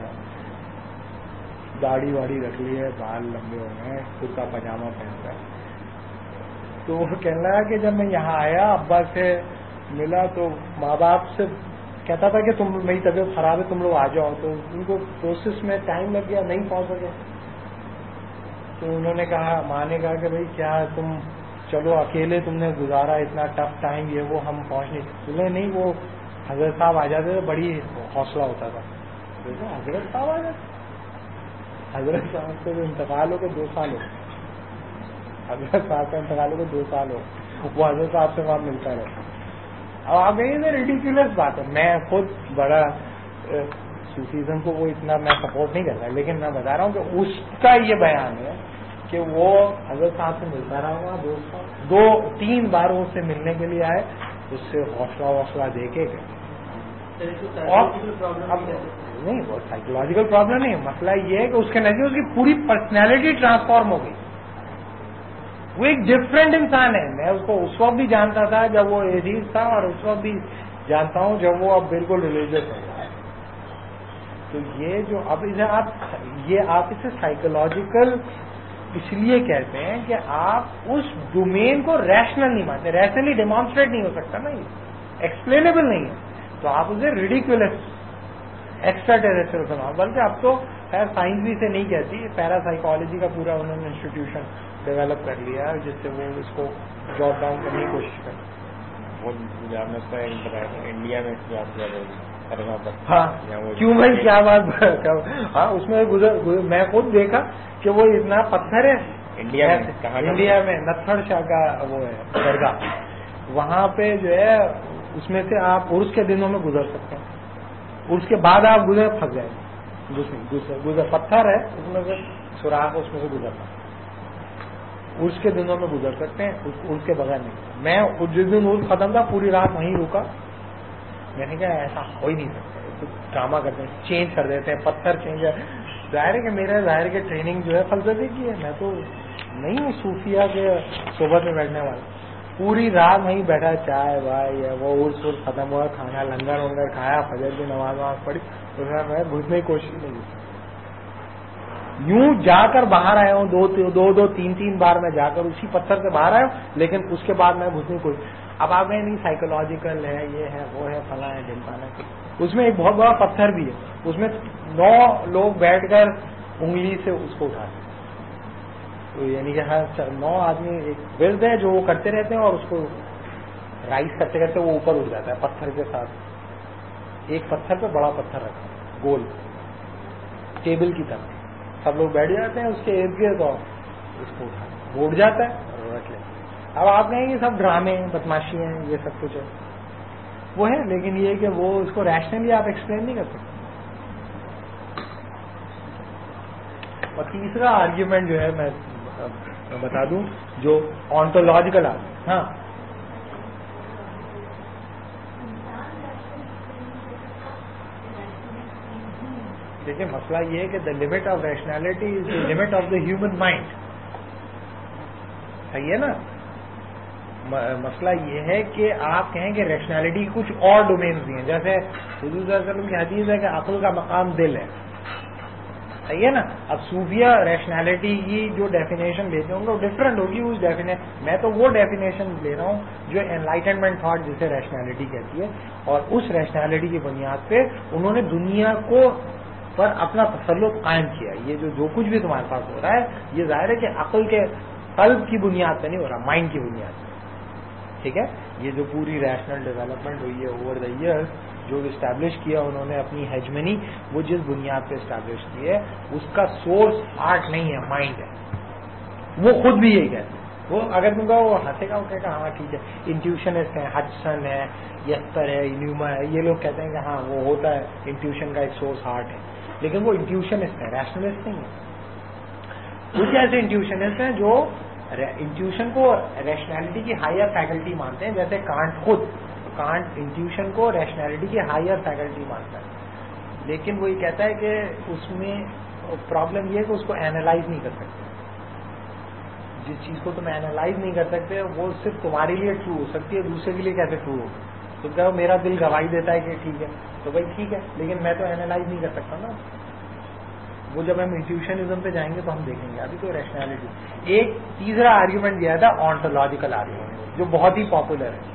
داڑھی واڑی رکھ لی ہے, بال لمبے ہو گئے, کرتا پاجامہ پہنتا ہے. تو وہ کہنے لگا کہ جب میں یہاں آیا ابا سے ملا تو ماں باپ سے کہتا تھا کہ تم میری طبیعت خراب ہے تم لوگ آ جاؤ, تو ان کو پروسیس میں ٹائم لگ گیا, نہیں پہنچ سکے. تو انہوں نے کہا, ماں نے کہا کہ بھائی کیا تم چلو اکیلے تم نے گزارا اتنا ٹف ٹائم, یہ وہ ہم پہنچ نہیں سکتے. نہیں, وہ حضرت صاحب آ جاتے تھے, بڑی حوصلہ ہوتا تھا. حضرت صاحب آ جاتے, حضرت صاحب سے انتقال ہو کے 2 سال ہو, حضرت صاحب کا انتقال ہو کے 2 سال ہو, وہ حضرت صاحب سے وہاں ملتا رہے. اب آپ کہیں ریڈیکولس بات ہے, میں خود بڑا صوفیزم کو وہ اتنا میں سپورٹ نہیں کرتا, لیکن میں بتا رہا ہوں کہ اس کا یہ بیان ہے کہ وہ حضرت صاحب سے ملتا رہا ہوا, 2-3 بار اس سے ملنے کے لیے آئے, اس سے حوصلہ دے کے گئے. اور نہیں, وہ سائیکولوجیکل پرابلم نہیں, مسئلہ یہ ہے کہ اس کے نزدیک اس کی پوری پرسنالٹی ٹرانسفارم ہو گئی. وہ ایک ڈفرینٹ انسان ہے. میں اس کو اس وقت بھی جانتا تھا جب وہ ایتھیسٹ تھا, اور اس وقت بھی جانتا ہوں جب وہ اب بالکل ریلیجس ہو گیا ہے. تو یہ جو اب آپ اسے سائیکولوجیکل اس لیے کہتے ہیں کہ آپ اس ڈومین کو ریشنل نہیں مانتے, ریشنلی ڈیمانسٹریٹ نہیں ہو سکتا نا, یہ ایکسپلینیبل نہیں ہے, تو آپ اسے ریڈیکولس ایکسٹرا ٹیریسٹریل بناؤ. بلکہ اب تو خیر سائنس بھی اسے نہیں کہتی, پیرا سائیکالوجی کا پورا انہوں نے انسٹیٹیوشن ڈیولپ کر لیا ہے, جس سے وہ اس کو جاٹ ڈاؤن کرنے کی کوشش کریں. انڈیا میں ہاں کیوں بھائی, کیا بات, ہاں اس میں میں خود دیکھا کہ وہ اتنا پتھر ہے انڈیا میں نتھڑ شاہ کا وہ ہے درگاہ, وہاں پہ جو ہے اس میں سے آپ عرس کے دنوں میں گزر سکتے ہیں, عرس کے بعد آپ پھنس جائیں گے. پتھر ہے اس میں سے سوراخ, اس میں سے گزرنا, عرس کے دنوں میں گزر سکتے ہیں, عرس کے بغیر نہیں. میں جس دن عرس ختم تھا پوری رات وہیں رکا, میں نے کہا ایسا ہو ہی نہیں سکتا, ڈرامہ کرتے ہیں, چینج کر دیتے ہیں, پتھر چینج ہے. ظاہر ہے کہ میرا ظاہر کہ ٹریننگ جو ہے فلسفے کی ہے, میں تو نہیں ہوں صوفیہ کے صحبت میں بیٹھنے والا. پوری رات وہیں بیٹھا, چائے وائے یا وہ عرس ختم ہوا, کھانا لنگر ونگر کھایا, فجر کی نماز پڑھی, اس میں میں گھسنے کی کوشش نہیں کی. یوں جا کر باہر آیا ہوں, 2-3 بار میں جا کر اسی پتھر سے باہر آیا ہوں, لیکن اس کے بعد میں گھسنے کی کوشش. اب آپ میں نہیں سائیکولوجیکل ہے, یہ ہے وہ ہے, فلاں ہے ڈھمکان ہے. اس میں ایک بہت بڑا پتھر بھی ہے, اس میں 9 لوگ بیٹھ کر انگلی سے اس کو اٹھاتے ہیں. تو یعنی کہ 9 آدمی ایک ورد ہے جو وہ کرتے رہتے ہیں, اور اس کو رائز کرتے کرتے وہ اوپر اٹھ جاتا ہے پتھر کے ساتھ. ایک پتھر پہ بڑا پتھر رکھا گول ٹیبل کی طرح, سب لوگ بیٹھ جاتے ہیں اس کے ارد گرد, اور اس کو اٹھ جاتا ہے اور رکھ لیتے ہیں. اب آپ کہیں یہ سب ڈرامے ہیں, بدماشی ہیں, یہ سب کچھ ہے, وہ ہے, لیکن یہ کہ وہ اس کو ریشنلی آپ ایکسپلین نہیں کر سکتے. اور تیسرا آرگیومنٹ جو ہے میں بتا دوں, جو آنٹولوجیکل ہاں دیکھیں مسئلہ یہ ہے کہ the limit of rationality is the limit of the human mind. صحیح ہے نا. مسئلہ یہ ہے کہ آپ کہیں کہ ریشنالٹی کی کچھ اور ڈومینز بھی ہیں, جیسے حضور صلی اللہ علیہ وسلم کی حدیث ہے کہ عقل کا مقام دل ہے. صحیح ہے نا. اب صوفیہ ریشنالٹی کی جو ڈیفینیشن لیتے ہوں گے وہ ڈفرینٹ ہوگی. اس میں تو وہ ڈیفینیشن لے رہا ہوں جو انلائٹنمنٹ تھاٹ جسے ریشنالٹی کہتی ہے, اور اس ریشنالٹی کی بنیاد پہ انہوں نے دنیا کو پر اپنا تسلط قائم کیا. یہ جو کچھ بھی تمہارے پاس ہو رہا ہے, یہ ظاہر ہے کہ عقل کے قلب کی بنیاد پہ نہیں ہو رہا, مائنڈ کی بنیاد پہ. ٹھیک ہے. یہ جو پوری ریشنل ڈیولپمنٹ ہوئی ہے اوور دا ایئرز, جو اسٹیبلش کیا انہوں نے اپنی ہیجمنی, وہ جس بنیاد پہ اسٹیبلش کی ہے اس کا سورس ہارٹ نہیں ہے, مائنڈ ہے. وہ خود بھی یہی کہتے ہیں. وہ اگر تم کا وہ ہنسے گا, وہ کہے گا ہاں ٹھیک ہے, انٹیوشنسٹ ہے, ہڈسن ہے, یستر ہے, نیوما ہے, یہ لوگ کہتے ہیں کہ ہاں وہ ہوتا ہے, انٹیوشن کا ایک سورس ہارٹ ہے, لیکن وہ انٹیوشنسٹ ہے, ریشنلسٹ نہیں ہے. کچھ ایسے انٹیوشنسٹ ہیں جو انٹیوشن کو ریشنالٹی کی ہائر فیکلٹی مانتے ہیں, جیسے کانٹ خود. کانٹ انٹیوشن کو ریشنالٹی کی ہائر فیکلٹی مانتا ہے, لیکن وہ یہ کہتا ہے کہ اس میں پرابلم یہ ہے کہ اس کو اینالائز نہیں کر سکتے. جس چیز کو تم اینالائز نہیں کر سکتے وہ صرف تمہارے لیے ٹرو ہو سکتی ہے, دوسرے کے لیے کیسے ٹرو ہوگی؟ تو کہو میرا دل گواہی دیتا ہے کہ ٹھیک ہے, تو بھائی ٹھیک ہے, لیکن میں تو اینالائز نہیں کر سکتا نا. وہ جب ہم انٹیوشنزم پہ جائیں گے تو ہم دیکھیں گے. ابھی تو ریشنلٹی. ایک تیسرا آرگیومنٹ دیا تھا آنٹولوجیکل آرگیومنٹ, جو بہت ہی پاپولر ہے.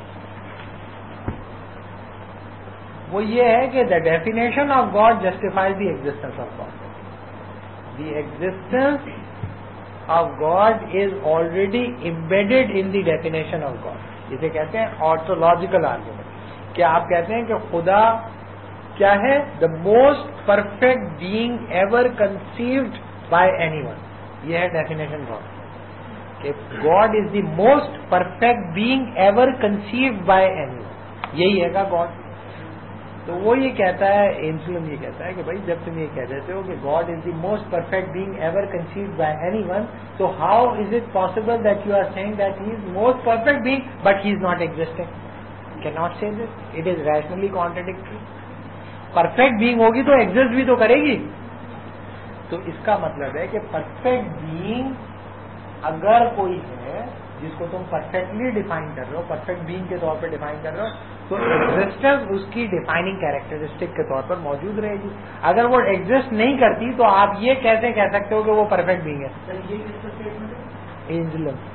وہ یہ ہے کہ the definition of God justifies the existence of God. The existence of God is already embedded in the definition of God. اسے کہتے ہیں آنٹولوجیکل آرگیومنٹ. کیا آپ کہتے ہیں کہ خدا کیا ہے؟ The most perfect being ever conceived by anyone. یہ ہے ڈیفینیشن گاڈ, کہ God is the most perfect being ever conceived by anyone. یہی ہے گا گاڈ. تو وہ یہ کہتا ہے, اینسلم یہ کہتا ہے کہ بھائی جب تم یہ کہہ دیتے ہو کہ God is the most perfect being ever conceived by anyone, تو how is it possible that you are seeing that he is most perfect being but he is not existing? Can not say this. It is rationally contradictory. Perfect being ہوگی تو exist بھی تو کرے گی. تو اس کا مطلب ہے کہ پرفیکٹ بینگ اگر کوئی ہے جس کو تم پرفیکٹلی ڈیفائن کر رہے ہو, پرفیکٹ بینگ کے طور پہ ڈیفائن کر رہے ہو, تو ایگزسٹنس اس کی ڈیفائننگ کیریکٹرسٹک کے طور پر موجود رہے گی. اگر وہ ایگزسٹ نہیں کرتی تو آپ یہ کیسے کہہ سکتے ہو کہ وہ پرفیکٹ بینگ ہے؟ اینجلم.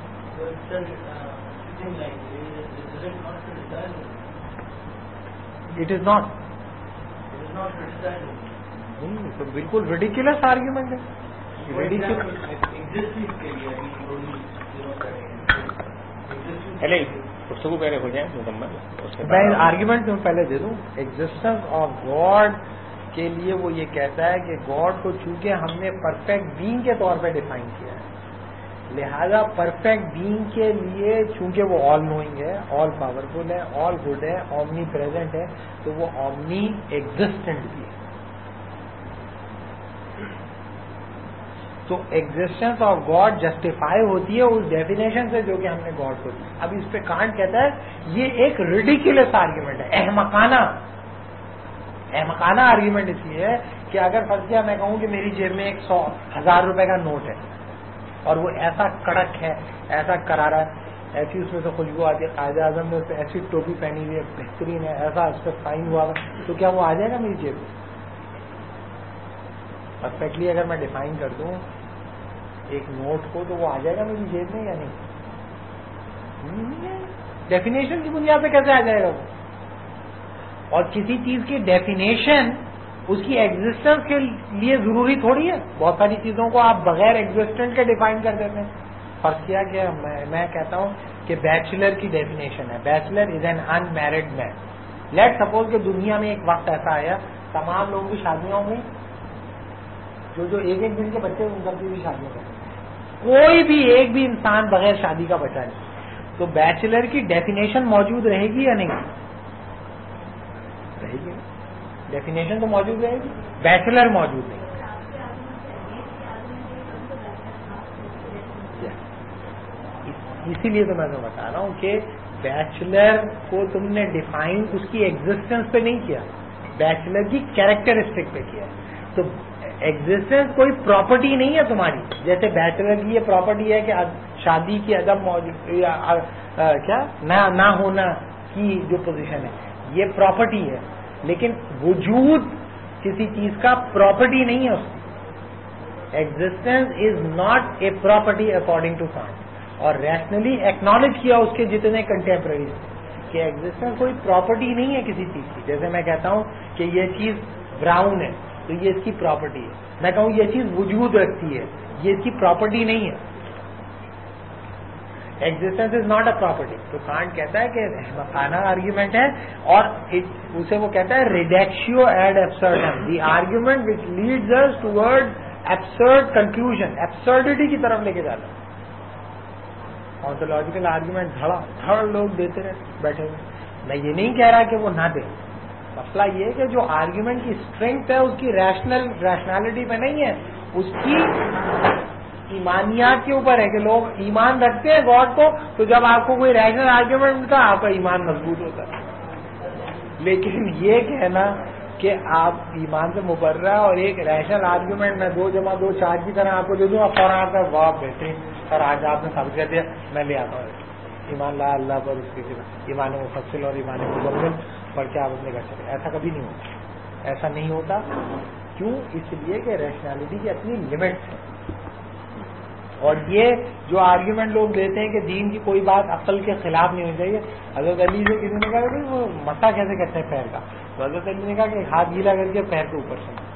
It is not. تو بالکل ریڈیکولس آرگیومنٹ ہے. پہلے گفتگو پہلے ہو جائے مکمل. میں آرگیومنٹ میں پہلے دے دوں. ایگزسٹنس آف گاڈ کے لیے وہ یہ کہتا ہے کہ گاڈ کو چونکہ ہم نے پرفیکٹ بینگ کے طور پہ ڈیفائن کیا ہے, لہذا پرفیکٹ بینگ کے لیے چونکہ وہ آل نوئنگ ہے, آل پاورفل ہے, آل گڈ ہے, اومنی پریزنٹ ہے, تو وہ اومنی ایگزسٹنٹ بھی ہے. تو ایگزسٹنس آف گاڈ جسٹیفائی ہوتی ہے اس ڈیفینیشن سے جو کہ ہم نے گاڈ کو دی. اب اس پہ کانٹ کہتا ہے یہ ایک ریڈیکولس آرگیومنٹ ہے, احمقانہ آرگیومنٹ اس لیے ہے کہ اگر فرض کیا میں کہوں کہ میری جیب میں ایک 100,000 روپے کا نوٹ ہے اور وہ ایسا کڑک ہے, ایسا کرارا ہے, ایسی اس میں سے خوشبو آتی ہے, قائد اعظم نے اس پہ ایسی ٹوپی پہنی ہوئی ہے, بہترین ہے, ایسا اس پہ سائن ہوا ہے, تو کیا وہ آ جائے گا میری جیب میں؟ پرفیکٹلی اگر میں ڈیفائن کر دوں ایک نوٹ کو تو وہ آ جائے گا میری جیب میں یا نہیں؟ ڈیفینیشن کی بنیاد پہ کیسے آ جائے گا وہ؟ اور کسی چیز کی ڈیفینیشن اس کی ایگزسٹنس کے لیے ضروری تھوڑی ہے. بہت ساری چیزوں کو آپ بغیر ایگزسٹنٹ کے ڈیفائن کر دیتے ہیں. فرض کیا کہ میں کہتا ہوں کہ بیچلر کی ڈیفینیشن ہے, bachelor is an unmarried man. Let suppose کہ دنیا میں ایک وقت ایسا آیا تمام لوگوں کی شادیاں ہوں گی, جو ایک دن کے بچے ان سب کی بھی شادیاں کریں, کوئی بھی ایک بھی انسان بغیر شادی کا بچا نہیں, تو بیچلر کی ڈیفینیشن موجود رہے گی یا نہیں رہے گی؟ ڈیفینیشن تو موجود رہے گی, بیچلر موجود نہیں. اسی لیے تو میں تو بتا رہا ہوں کہ بیچلر کو تم نے ڈیفائن اس کی ایگزسٹنس پہ نہیں کیا, بیچلر کی کیریکٹرسٹک پہ کیا. تو ایگزسٹنس کوئی پراپرٹی نہیں ہے تمہاری. جیسے بیچلر کی یہ پراپرٹی ہے کہ شادی کی عدم موجود کیا نہ ہونا کی جو پوزیشن ہے یہ پراپرٹی ہے, لیکن وجود کسی چیز کا پراپرٹی نہیں ہے اس کی. Existence is not a property according to Kant, اور ریشنلی ایکنالج کیا اس کے جتنے کنٹمپرریز کہ ایگزسٹنس کوئی پراپرٹی نہیں ہے کسی چیز کی. جیسے میں کہتا ہوں کہ یہ چیز براؤن ہے تو یہ اس کی پراپرٹی ہے, میں کہوں یہ چیز وجود رکھتی ہے, یہ اس کی پراپرٹی نہیں ہے. Existence is not a property. تو کانٹ کہتا ہے کہ احمقانہ آرگیومنٹ ہے, اور اسے وہ کہتا ہے reductio ad absurdum, the argument which leads us toward absurd conclusion, absurdity کی طرف لے کے جاتا ہے. آنٹولوجیکل آرگیومنٹ دھڑ لوگ دیتے رہتے بیٹھے ہوئے. میں یہ نہیں کہہ رہا کہ وہ نہ دیں, مسئلہ یہ ہے کہ جو آرگیومنٹ کی اسٹرینتھ ہے اس کی ریشنلٹی پہ نہیں ہے, اس کی ایمانیات کے اوپر ہے کہ لوگ ایمان رکھتے ہیں گاڈ کو, تو جب آپ کو کوئی ریشنل آرگیومنٹ ملتا ہے آپ کا ایمان مضبوط ہوتا ہے. لیکن یہ کہنا کہ آپ ایمان سے مبرہ اور ایک ریشنل آرگیومنٹ میں 2 + 2 4 کی طرح آپ کو دے دوں آپ فوراً آپ کا واہ بہترین سر آج آپ نے ثابت کر دیا میں لے آتا ہوں ایمان لا اللہ پر اس کے ایمان مفصل اور ایمان مکمل پڑھ کے آپ اپنے گھر چلے. ایسا کبھی نہیں ہوتا, ایسا نہیں ہوتا. کیوں؟ اس لیے کہ ریشنالٹی کی اپنی لمٹس ہیں. اور یہ جو آرگیومنٹ لوگ دیتے ہیں کہ دین کی کوئی بات عقل کے خلاف نہیں ہونی چاہیے. حضرت علی سے کسی نے کہا کہ وہ مسا کیسے کرتے ہیں پیر کا, تو حضرت علی نے کہا کہ ہاتھ گیلا کر کے پیر کے اوپر سے.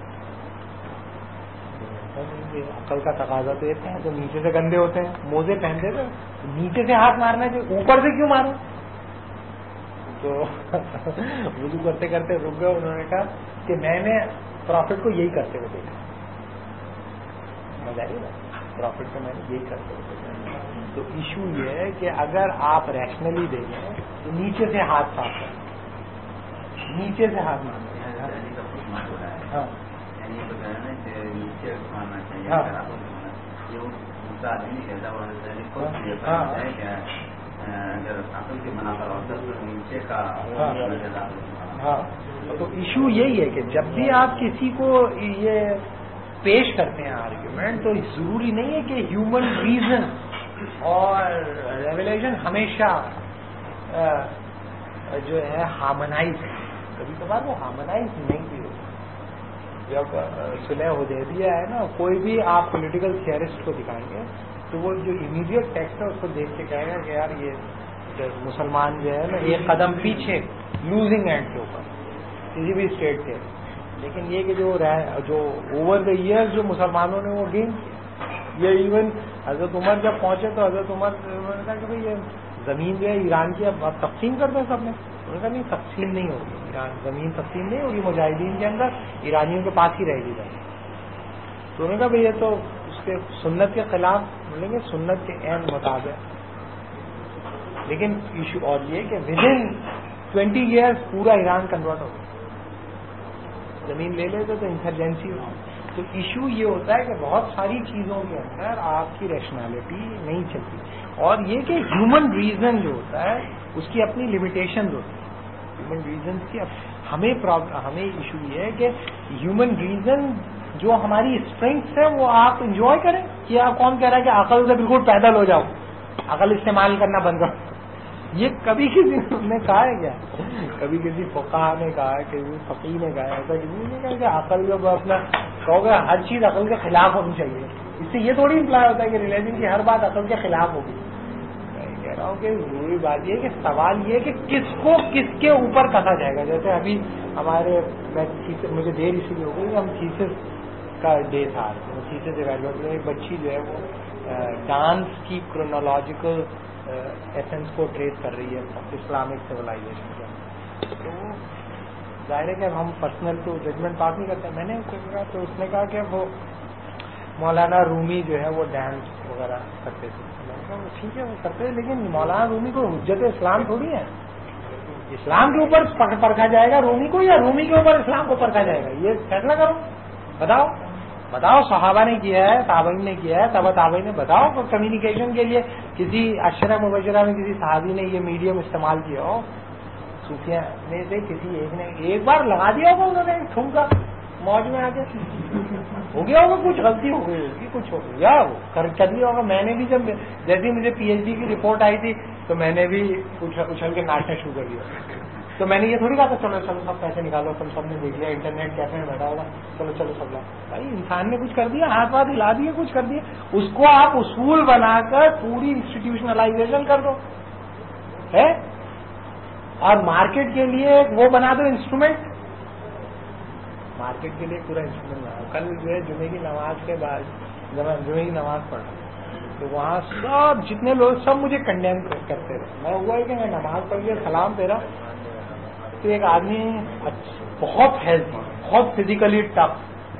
عقل کا تقاضا تو یہ پیر تو نیچے سے گندے ہوتے ہیں, موزے پہنتے تو نیچے سے ہاتھ مارنا چاہیے, اوپر سے کیوں مارو؟ تو وضو کرتے کرتے رک گئے. انہوں نے کہا کہ میں نے پروفٹ کو یہی کرتے ہوئے دیکھا. مزہ آئی نا, پروفٹ کو میں نے یہی کرتے ہوئے دیکھا. تو ایشو یہ ہے کہ اگر آپ ریشنلی دیکھیں تو نیچے سے ہاتھ صاف کریں, نیچے سے ہاتھ مارنا. ہاں ہاں. تو ایشو یہی ہے کہ جب بھی آپ کسی کو یہ پیش کرتے ہیں آرگیومنٹ, تو ضروری نہیں ہے کہ ہیومن ریزن اور ریولیشن ہمیشہ جو ہے ہارمونائز ہے. کبھی کبھار وہ ہارمونائز نہیں بھی ہوتا. جب صلح حدیبیہ ہے نا, کوئی بھی آپ پولیٹیکل تھیورسٹ کو دکھائیں گے تو وہ جو امیڈیٹ ٹیکسٹ ہے اس کو دیکھ کے کہے گا کہ یار یہ مسلمان جو ہے نا ایک قدم پیچھے لوزنگ اینڈ کے اوپر کسی بھی اسٹیٹ کے. لیکن یہ کہ جو اوور دا ایئر جو مسلمانوں نے وہ گین, یہ ایون حضرت عمر جب پہنچے تو حضرت عمر نے کہا کہ بھائی یہ زمین جو ہے ایران کی اب تقسیم کر دیں سب نے. انہوں نے کہا نہیں, تقسیم نہیں ہوگی, ایران زمین تقسیم نہیں ہوگی, مجاہدین کے اندر ایرانیوں کے پاس ہی رہے گی زمین. تو انہوں نے کہا بھائی یہ تو اس کے سنت کے خلاف بولیں گے, سنت کے عین مطابق. لیکن ایشو اور یہ کہ ود ان 20 ایئرس پورا ایران کنورٹ ہو گیا, زمین لے لیتے تو انسرجنسی ہوتی. تو ایشو یہ ہوتا ہے کہ بہت ساری چیزوں کے اندر آپ کی ریشنالٹی نہیں چلتی, اور یہ کہ ہیومن ریزن جو ہوتا ہے اس کی اپنی لمیٹیشنز ہوتی ہیں. ہیومن ریزنس کی ہمیں ایشو یہ ہے کہ ہیومن ریزن جو ہماری اسٹرینگس ہے وہ آپ انجوائے کریں. کہ آپ کون کہہ رہا ہے کہ عقل سے بالکل پیدل ہو جاؤ, عقل استعمال کرنا بند کرو؟ یہ کبھی کسی نے کہا ہے کیا؟ کبھی کسی فقہ نے کہا ہے, کسی فقی نے کہا ہے, ایسا کسی نے کہا کہ عقل جو اپنا کہو گے ہر چیز عقل کے خلاف ہونی چاہیے. اس سے یہ تھوڑی امپلائی ہوتا ہے کہ ریلیجن کی ہر بات عقل کے خلاف ہوگی. میں کہہ رہا ہوں کہ ضروری بات یہ ہے کہ سوال یہ ہے کہ کس کو کس کے اوپر کسا جائے گا. جیسے ابھی ہمارے مجھے دیر اسی لیے ہو گئی, ہم تھیسس کا ڈے تھا, تھیسس ڈیولپمنٹ میں ایک بچی جو ہے وہ ڈانس کی کرونالوجیکل ایسنس کو ٹریس کر رہی ہے اسلامک سویلائزیشن کا. تو ظاہر ہے کہ ہم پرسنل تو ججمنٹ پاس نہیں کرتے. میں نے اس کو کہا تو اس نے کہا کہ وہ مولانا رومی جو ہے وہ ڈانس وغیرہ کرتے تھے. میں نے کہا ٹھیک ہے وہ کرتے ہیں, لیکن مولانا رومی کو حجت اسلام تھوڑی ہے. اسلام کے اوپر پرکھا جائے گا رومی کو, یا رومی کے اوپر اسلام کو پرکھا جائے گا؟ یہ فیصلہ کرو, بتاؤ صحابہ نے کیا ہے, تابعین نے کیا ہے, تبع تابعین نے. بتاؤ کمیونیکیشن کے لیے کسی عشرہ مبشرہ میں کسی صحابی نے یہ میڈیم استعمال کیا ہو, صوفیہ میں سے کسی ایک نے ایک بار لگا دیا ہوگا, انہوں نے ٹھمکا موج میں آ کے, ہو گیا ہوگا, کچھ غلطی ہو گئی ہوگی, کچھ ہو گیا وہ کر لیا ہوگا. میں نے بھی جب جیسے مجھے پی ایچ ڈی کی رپورٹ آئی تھی تو میں نے بھی اچھل کے ناچنا شروع کر دیا. تو میں نے یہ تھوڑی کہا کہ چلو سب پیسے نکالو, تم سب نے دیکھ لیا, انٹرنیٹ کیفے میں بیٹھا ہوگا, چلو سب لاؤ. بھائی انسان نے کچھ کر دیا, ہاتھ ہلا دیے, کچھ کر دیا, اس کو آپ اصول بنا کر پوری انسٹیٹیوشنلائزیشن کر دو ہے, اور مارکیٹ کے لیے وہ بنا دو انسٹرومنٹ, مارکیٹ کے لیے پورا انسٹرومنٹ بنا. کل جو ہے جمعے کی نماز کے بعد جمعے کی نماز پڑھا تو وہاں سب جتنے لوگ سب مجھے کنڈیم کرتے رہے. میں ہوا ہے کہ میں نماز پڑھ کے سلام دے رہا, تو ایک آدمی بہت ہیلتھی, بہت فزیکلی ٹف,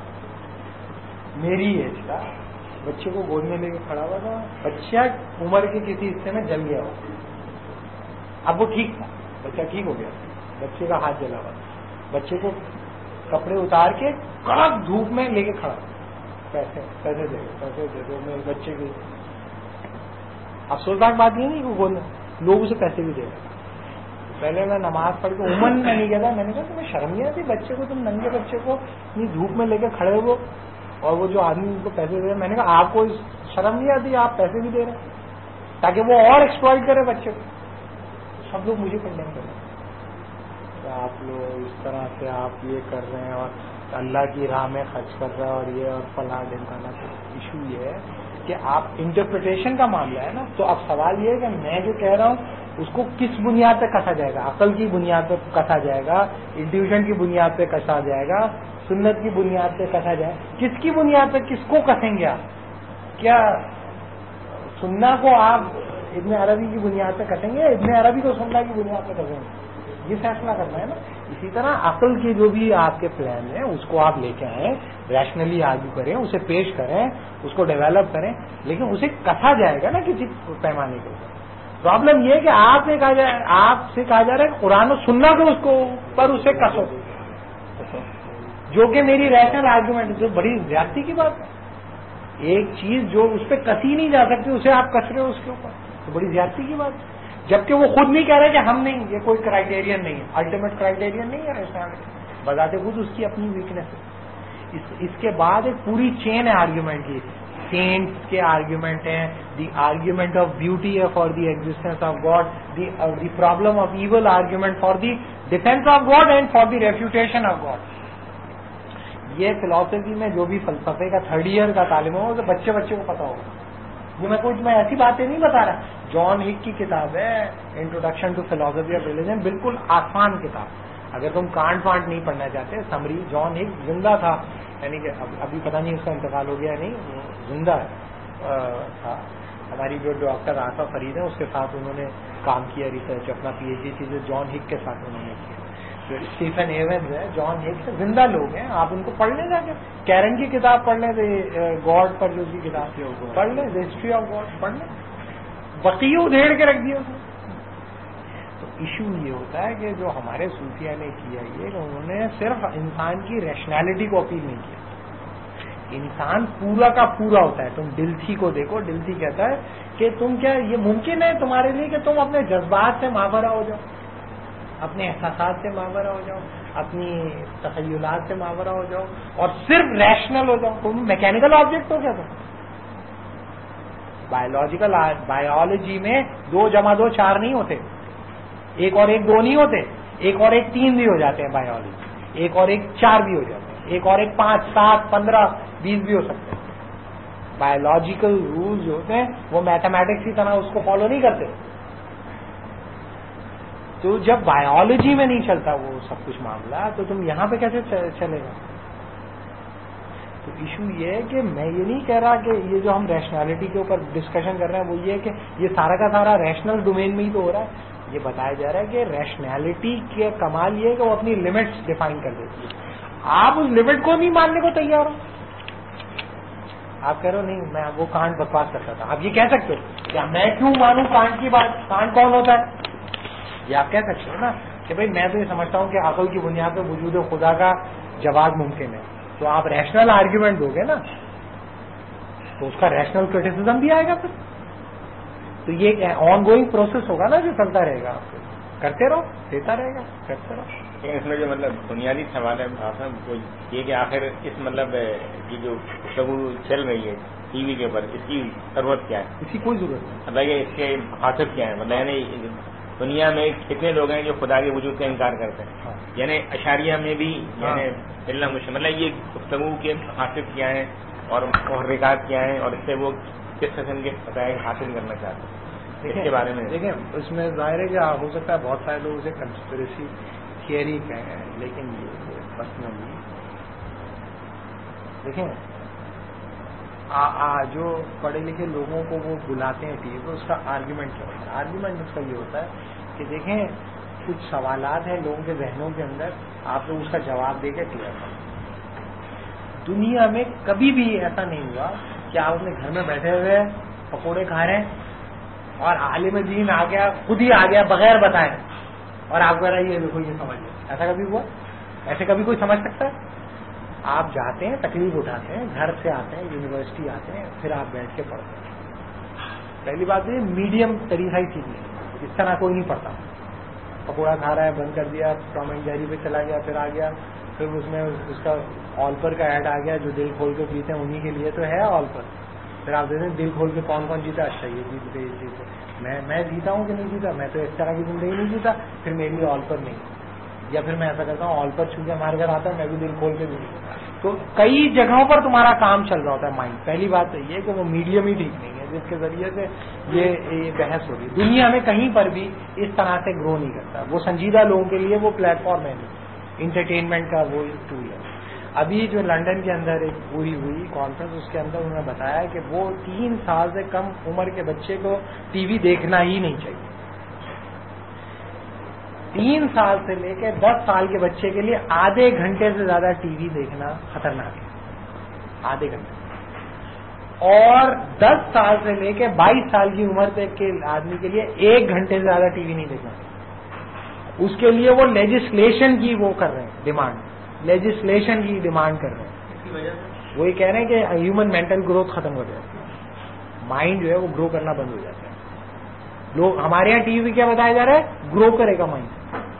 میری ایج کا, بچے کو گود میں لے کے کھڑا ہوا تھا. بچہ عمر کے کسی حصے میں جل گیا ہو, اب وہ ٹھیک تھا, بچہ ٹھیک ہو گیا, بچے کا ہاتھ جلا ہوا, بچے کو کپڑے اتار کے کڑک دھوپ میں لے کے کھڑا, پیسے دے دو میں بچے کی. افسوسناک بات یہ نہیں کہ لوگ اسے پیسے بھی دے رہے. پہلے میں نماز پڑھ کے عموماً میں نہیں کہتا, میں نے کہا تمہیں شرم نہیں آتی بچے کو, تم ننگے بچے کو اتنی دھوپ میں لے کے کھڑے ہو, اور وہ جو آدمی ان کو پیسے دے رہے, میں نے کہا آپ کو شرم نہیں آتی, آپ پیسے بھی دے رہے ہیں تاکہ وہ اور ایکسپلائٹ کرے بچے کو. سب لوگ مجھے کنڈیم کر رہے ہیں کہ آپ لوگ اس طرح سے آپ یہ کر رہے ہیں اور اللہ کی راہ میں خرچ کر رہے ہیں اور یہ اور فلاں ڈھمکانا. ایشو یہ ہے کہ آپ انٹرپریٹیشن کا معاملہ ہے نا, تو اب سوال یہ ہے کہ میں جو کہہ رہا ہوں اس کو کس بنیاد پہ کسا جائے گا, عقل کی بنیاد پہ کسا جائے گا, انٹیویژن کی بنیاد پہ کسا جائے گا, سنت کی بنیاد پہ کسا جائے گا, کس کی بنیاد پہ کس کو کسیں گے آپ؟ کیا سننا کو آپ ابن عربی کی بنیاد پہ کسیں گے, ابن عربی کو سننا کی بنیاد پہ کسیں گے؟ یہ فیصلہ کرنا ہے نا. اسی طرح عقل کے جو بھی آپ کے پلان ہیں اس کو آپ لے کے آئیں, ریشنلی آرگو کریں, اسے پیش کریں, اس کو ڈیولپ کریں, لیکن اسے کسا جائے گا نا کسی پیمانے کے اوپر. پرابلم یہ ہے کہ آپ سے کہا جا رہا ہے کہ قرآن و سننا کو اس کو پر اسے کسو, جو کہ میری ریشنل آرگومنٹ, جو بڑی زیادتی کی بات ہے. ایک چیز جو اس پہ کسی نہیں جا سکتی اسے آپ کس رہے ہو اس کے اوپر, تو بڑی زیادتی کی بات ہے. جبکہ وہ خود نہیں کہہ رہے کہ ہم نہیں, یہ کوئی کرائٹیرین نہیں ہے, الٹیمیٹ کرائٹیرین نہیں ہے ریشنالٹی, بذات خود اس کی اپنی ویکنیس ہے. اس کے بعد ایک پوری چین ہے آرگیومنٹ کی. سینٹس کے آرگیومنٹ ہیں, the argument of beauty for the existence of God, the problem of evil argument for the defence of God and for the refutation of God. یہ فلاسفی میں جو بھی فلسفے کا 3rd ایئر کا تعلیم ہو تو بچے کو پتا ہوگا. یہ میں ایسی باتیں نہیں بتا رہا. جان ہک کی کتاب ہے introduction to philosophy of religion, بالکل آسان کتاب. اگر تم کانٹ وانٹ نہیں پڑھنا چاہتے, سمری. جان ہک زندہ تھا, یعنی کہ ابھی پتہ نہیں اس کا انتقال ہو گیا نہیں, زندہ تھا. ہماری جو ڈاکٹر آصف فرید ہیں اس کے ساتھ انہوں نے کام کیا, ریسرچ اپنا PhD چیزیں جان ہک کے ساتھ انہوں نے کیا. اسٹیفن ایونز ہے, جان ہک سے زندہ لوگ ہیں, آپ ان کو پڑھ لیں. جا کے کیرن کی کتاب پڑھ لیں, گاڈ پر جو اس کی کتاب پڑھ لیں, دا ہسٹری آف گاڈ پڑھ لیں. بقیہ ادھیڑ کے رکھ دیا اس نے. تو ایشو یہ ہوتا ہے کہ جو ہمارے صوفیہ نے کیا یہ کہ انہوں نے صرف انسان کی ریشنالٹی کو اپیل نہیں کیا. انسان پورا کا پورا ہوتا ہے. تم ڈلتھی کو دیکھو, ڈلتھی کہتا ہے کہ تم کیا یہ ممکن ہے تمہارے لیے کہ تم اپنے جذبات سے ماورا ہو جاؤ, اپنے احساسات سے ماورا ہو جاؤ, اپنی تخیلات سے ماورا ہو جاؤ اور صرف ریشنل ہو جاؤ. تم میکینیکل آبجیکٹ ہو کیا تم؟ بایولوجی میں 2 + 2 4 نہیں ہوتے, 1 اور 1 2 نہیں ہوتے, 1 اور 1 3 بھی ہو جاتے ہیں بایولوجی, 1 اور 1 4 بھی ہو جاتے ہیں, 1 اور 1 5 7 15 20 بھی ہو سکتے ہیں. بایولوجیکل رولز جو ہوتے ہیں وہ میتھمیٹکس کی طرح اس کو فالو نہیں کرتے. تو جب بایولوجی میں نہیں چلتا وہ سب کچھ معاملہ, تو تم یہاں پہ کیسے چلے گا؟ تو ایشو یہ ہے کہ میں یہ نہیں کہہ رہا کہ یہ جو ہم ریشنالٹی کے اوپر ڈسکشن کر رہے ہیں وہ یہ ہے کہ یہ سارا کا سارا ریشنل ڈومین میں ہی تو ہو رہا ہے. یہ بتایا جا رہا ہے کہ ریشنالٹی کے کمال یہ ہے کہ وہ اپنی لمٹس ڈیفائن کر دیتی ہے. آپ اس لمٹ کو نہیں ماننے کو تیار ہو. آپ کہہ رہے ہو نہیں میں وہ کانٹ بکواس کرتا تھا, آپ یہ کہہ سکتے ہو کیا میں کیوں مانوں کانٹ کی بات؟ کانٹ کون ہوتا ہے یہ آپ کہہ سکتے ہو نا کہ بھائی میں تو یہ سمجھتا ہوں کہ عقل کی بنیاد پہ وجود خدا کا جواز ممکن ہے. تو آپ ریشنل آرگیومنٹ دو گے نا, تو اس کا ریشنل کرٹیسزم بھی آئے گا پھر. تو یہ آن گوئنگ پروسیس ہوگا نا جو چلتا رہے گا, آپ کرتے رہو, دیتا رہے گا, کرتے رہو. اس میں جو مطلب بنیادی سوال ہے وہ یہ کہ آخر اس مطلب یہ جو گفتگو چل رہی ہے ٹی وی کے اوپر, اس کی ضرورت کیا ہے؟ اس کی کوئی ضرورت نہیں. مطلب اس کے حاصل کیا ہے؟ مطلب یعنی دنیا میں کتنے لوگ ہیں جو خدا کے وجود کا انکار کرتے ہیں؟ یعنی اشاریہ میں بھی یعنی ملنا مشکل. مطلب یہ گفتگو کے حاصل کیا ہے اور محرکات کیا ہیں اور اس سے وہ کس قسم کے نتائج حاصل کرنا چاہتے ہیں اس کے بارے میں دیکھیں. اس میں ظاہر ہے کہ ہو سکتا ہے بہت سارے لوگ اسے کنسپریسی تھیوری کہیں, لیکن یہ پرسنلی دیکھیں جو پڑھے لکھے لوگوں کو وہ بلاتے ہیں ٹی وی پہ, اس کا آرگیومنٹ کیا ہوتا ہے؟ آرگیومنٹ اس کا یہ ہوتا ہے کہ دیکھیں کچھ سوالات ہیں لوگوں کے ذہنوں کے اندر, آپ لوگ اس کا جواب دے کے کلیئر کریں. دنیا میں کبھی بھی ایسا نہیں ہوا کہ آپ اپنے گھر میں بیٹھے ہوئے پکوڑے کھا رہے ہیں اور عالم دین آ گیا, خود ہی آ گیا بغیر بتائے, اور آپ کہہ رہے ہیں یہ دیکھو یہ سمجھ لیں. ایسا کبھی ہوا؟ ایسے کبھی کوئی سمجھ سکتا ہے؟ آپ جاتے ہیں, تکلیف اٹھاتے ہیں, گھر سے آتے ہیں, یونیورسٹی آتے ہیں, پھر آپ بیٹھ کے پڑھتے ہیں. پہلی بات یہ میڈیم طریقہ ہی چیز نہیں, اس طرح کوئی نہیں پڑھتا. پکوڑا کھا رہا ہے, بند کر دیا, ٹام اینڈ جیری پہ چلا گیا, پھر آ گیا, پھر اس میں اس کا آلپر کا ایڈ آ گیا, جو دل کھول کے پیتے ہیں انہی کے لیے تو ہے آلپر. پھر آپ دیکھیں دل کھول کے کون کون جیتا, اچھا یہ جیت گئی, یہ چیز میں جیتا ہوں کہ نہیں جیتا, میں تو اس طرح کی زندگی نہیں جیتا, پھر میرے لیے آلپر نہیں. یا پھر میں ایسا کرتا ہوں آلپر چھو کے ہمارے گھر آتا ہے, میں بھی دل کھول کے بھی. تو کئی جگہوں پر تمہارا کام چل رہا ہوتا ہے مائنڈ. پہلی بات تو یہ کہ وہ میڈیم ہی ٹھیک نہیں ہے جس کے ذریعے سے یہ بحث ہو رہی ہے. دنیا میں کہیں پر بھی اس طرح سے گرو نہیں کرتا. وہ سنجیدہ لوگوں کے لیے وہ پلیٹ فارم ہے نہیں, انٹرٹینمنٹ کا وہ ٹول ہے. ابھی جو لنڈن کے اندر ایک پوری ہوئی کانفرنس, اس کے اندر انہوں نے بتایا کہ وہ 3 سال سے کم عمر کے بچے کو ٹی وی دیکھنا ہی نہیں چاہیے. 3 سال سے لے کے 10 سال کے بچے کے لیے آدھے گھنٹے سے زیادہ ٹی وی دیکھنا خطرناک ہے, آدھے گھنٹے. اور 10 سال سے لے کے 22 سال کی عمر تک کے آدمی کے لیے 1 گھنٹے سے زیادہ ٹی وی نہیں دیکھنا. اس کے لیے وہ لیجسلیشن کی وہ کر رہے ہیں ڈیمانڈ, لیجسلیشن کی ڈیمانڈ کر رہے ہیں. اس کی وجہ سے وہ یہ کہہ رہے ہیں کہ ہیومن مینٹل گروتھ ختم ہو جاتی ہے, مائنڈ جو ہے وہ گرو کرنا بند ہو جاتا ہے. لوگ ہمارے یہاں ٹی وی کیا بتایا جا رہا ہے, گرو کرے گا مائنڈ.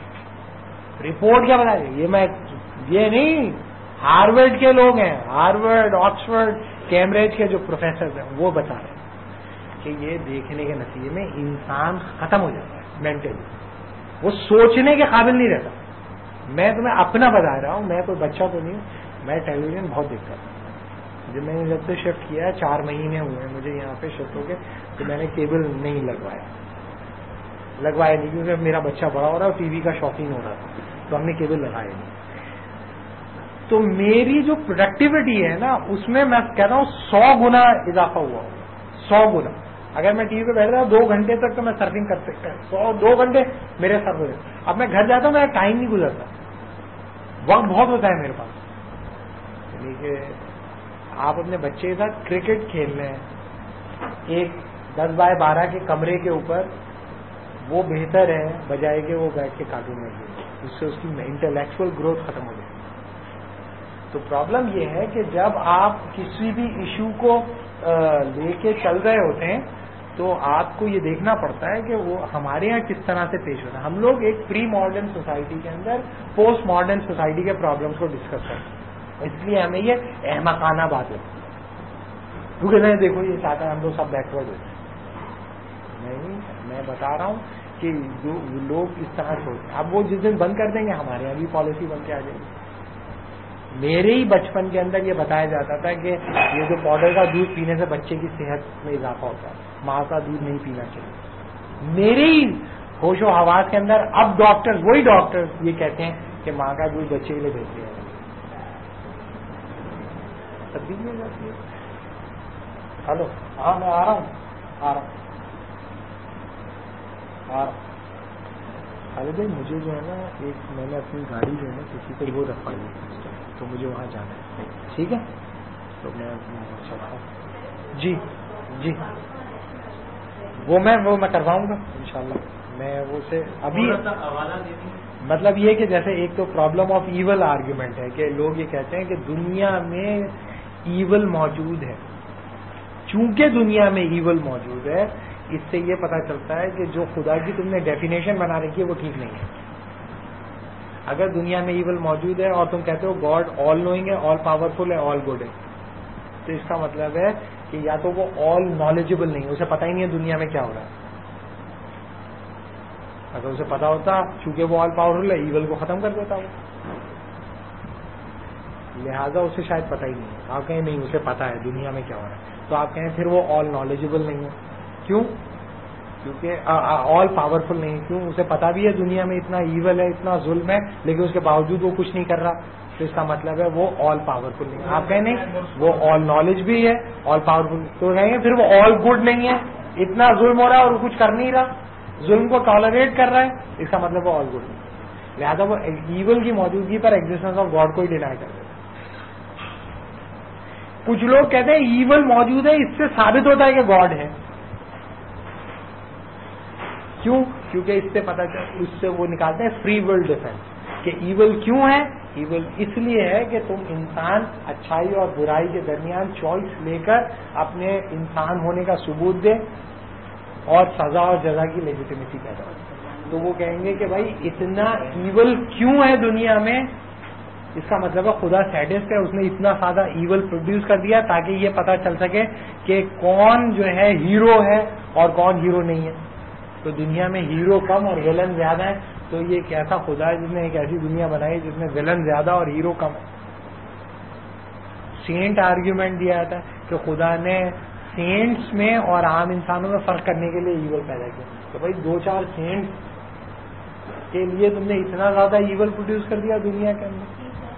رپورٹ کیا بتا رہی ہے, یہ نہیں, ہارورڈ کے لوگ ہیں, ہارورڈ, آکسفورڈ, کیمبرج کے جو پروفیسر ہیں وہ بتا رہے ہیں کہ یہ دیکھنے کے نتیجے میں انسان ختم ہو جاتا ہے مینٹلی, وہ سوچنے کے قابل نہیں رہتا. میں تمہیں اپنا بتا رہا ہوں, میں کوئی بچہ تو نہیں ہوں, میں ٹیلی ویژن بہت دیکھتا تھا. جب میں نے جب سے شفٹ کیا ہے 4 مہینے ہوئے ہیں مجھے یہاں پہ شفٹ ہو کے, تو میں نے کیبل نہیں لگوایا نہیں, کیونکہ میرا بچہ بڑا ہو رہا ہے اور ٹی وی کا شوقین ہو رہا تھا, تو ہم نے کیبل لگایا نہیں. تو میری جو پروڈکٹیوٹی ہے نا اس میں کہتا ہوں 100 گنا اضافہ ہوا, 100 گنا. اگر میں ٹی وی پہ بیٹھ رہا 2 گھنٹے تک تو میں سرفنگ کر سکتا, 2 گھنٹے میرے سر ہو جاتے. اب میں گھر جاتا ہوں, میرا ٹائم نہیں گزرتا, وقت بہت ہوتا ہے میرے پاس. یعنی کہ آپ اپنے بچے کے ساتھ کرکٹ کھیل رہے ہیں ایک 10x12 کے کمرے کے اوپر, وہ بہتر ہے بجائے کہ وہ بیٹھ کے کارٹون میں کھیلے. اس سے اس کی انٹلیکچوئل گروتھ ختم ہو جائے. تو پرابلم یہ ہے کہ جب آپ کسی بھی ایشو کو لے کے چل رہے ہوتے ہیں تو آپ کو یہ دیکھنا پڑتا ہے کہ وہ ہمارے یہاں کس طرح سے پیش ہوتا ہے. ہم لوگ ایک پری ماڈرن سوسائٹی کے اندر پوسٹ ماڈرن سوسائٹی کے پرابلمس کو ڈسکس کرتے ہیں, اس لیے ہمیں یہ احمقانہ بات ہے. کیونکہ نہیں دیکھو یہ چاہتا ہے ہم لوگ سب بیکورڈ ہوتے ہیں. نہیں, میں بتا رہا ہوں کہ جو لوگ اس طرح سوچتے ہیں, اب وہ جس دن بند کر دیں گے ہمارے یہاں بھی پالیسی بن کے آ جائے گی. میرے ہی بچپن کے اندر یہ بتایا جاتا تھا کہ یہ جو پاؤڈر کا دودھ پینے سے بچے کی صحت میں اضافہ ہوتا ہے, ماں کا دودھ نہیں پینا چاہیے. میرے ہی ہوش و حواس کے اندر اب ڈاکٹر, وہی ڈاکٹر یہ کہتے ہیں کہ ماں کا دودھ بچے کے لیے بہتر ہے. تبدیلی ہو جاتی ہے. ہلو, ہاں میں آ رہا ہوں. ارے بھائی مجھے جو ہے نا میں نے اپنی گاڑی جو ہے نا کسی کو وہ رکھوائی ہے, تو مجھے وہاں جانا ہے. ٹھیک ہے, تو میں چلا رہا ہوں. جی وہ میں کرواؤں گا انشاءاللہ. میں وہ سے ابھی مطلب یہ کہ جیسے ایک تو پرابلم آف ایول آرگیومنٹ ہے کہ لوگ یہ کہتے ہیں کہ دنیا میں ایول موجود ہے. چونکہ دنیا میں ایول موجود ہے, اس سے یہ پتا چلتا ہے کہ جو خدا کی تم نے ڈیفینیشن بنا رکھی ہے وہ ٹھیک نہیں ہے. اگر دنیا میں ایول موجود ہے اور تم کہتے ہو گاڈ آل نوئنگ ہے, آل پاورفل ہے, آل گڈ ہے, تو اس کا مطلب ہے کہ یا تو وہ آل نالجبل نہیں, اسے پتہ ہی نہیں ہے دنیا میں کیا ہو رہا ہے. اگر اسے پتا ہوتا چونکہ وہ آل پاورفل ہے ایول کو ختم کر دیتا وہ, لہذا اسے شاید پتہ ہی نہیں ہے. آپ کہیں نہیں اسے پتا ہے دنیا میں کیا ہو رہا ہے, تو آپ کہیں پھر وہ آل نالجبل نہیں ہے. کیوں؟ کیونکہ آل پاورفل نہیں. کیوں؟ اسے پتا بھی ہے دنیا میں اتنا ایول ہے, اتنا ظلم ہے, لیکن اس کے باوجود وہ کچھ نہیں کر رہا, تو اس کا مطلب ہے وہ آل پاورفل نہیں. آپ کہیں نہیں وہ آل نالج بھی ہے, آل پاورفل, تو کہیں گے پھر وہ آل گڈ نہیں ہے, اتنا ظلم ہو رہا ہے اور وہ کچھ کر نہیں رہا, ظلم کو ٹالریٹ کر رہا ہے, اس کا مطلب وہ آل گڈ نہیں. لہٰذا وہ ایول کی موجودگی پر ایگزسٹنس آف گاڈ کو ہی ڈینائی کر دیتا. کچھ لوگ کہتے ہیں ایول موجود ہے, اس سے ثابت ہوتا ہے کہ گاڈ ہے. کیوں؟ کیونکہ اس سے پتا چل, اس سے وہ نکالتے ہیں فری ول ڈیفینس کہ ایول کیوں ہے. ایول اس لیے ہے کہ تم انسان اچھائی اور برائی کے درمیان چوائس لے کر اپنے انسان ہونے کا ثبوت دے اور سزا اور جزا کی لیجیٹیمیسی پیدا ہو. تو وہ کہیں گے کہ بھائی اتنا ایول کیوں ہے دنیا میں؟ اس کا مطلب ہے خدا سیڈسٹ ہے، اس نے اتنا سادہ ایول پروڈیوس کر دیا تاکہ یہ پتا چل سکے کہ کون جو ہے ہیرو ہے اور کون ہیرو نہیں ہے. تو دنیا میں ہیرو کم اور ویلن زیادہ ہے. تو یہ کیسا خدا ہے جس نے ایک ایسی دنیا بنائی جس میں ویلن زیادہ اور ہیرو کم ہے؟ سینٹ آرگیومنٹ دیا جاتا ہے کہ خدا نے سینٹس میں اور عام انسانوں میں فرق کرنے کے لیے ایول پیدا کیا. تو بھائی 2-4 سینٹس کے لیے تم نے اتنا زیادہ ایول پروڈیوس کر دیا دنیا کے اندر.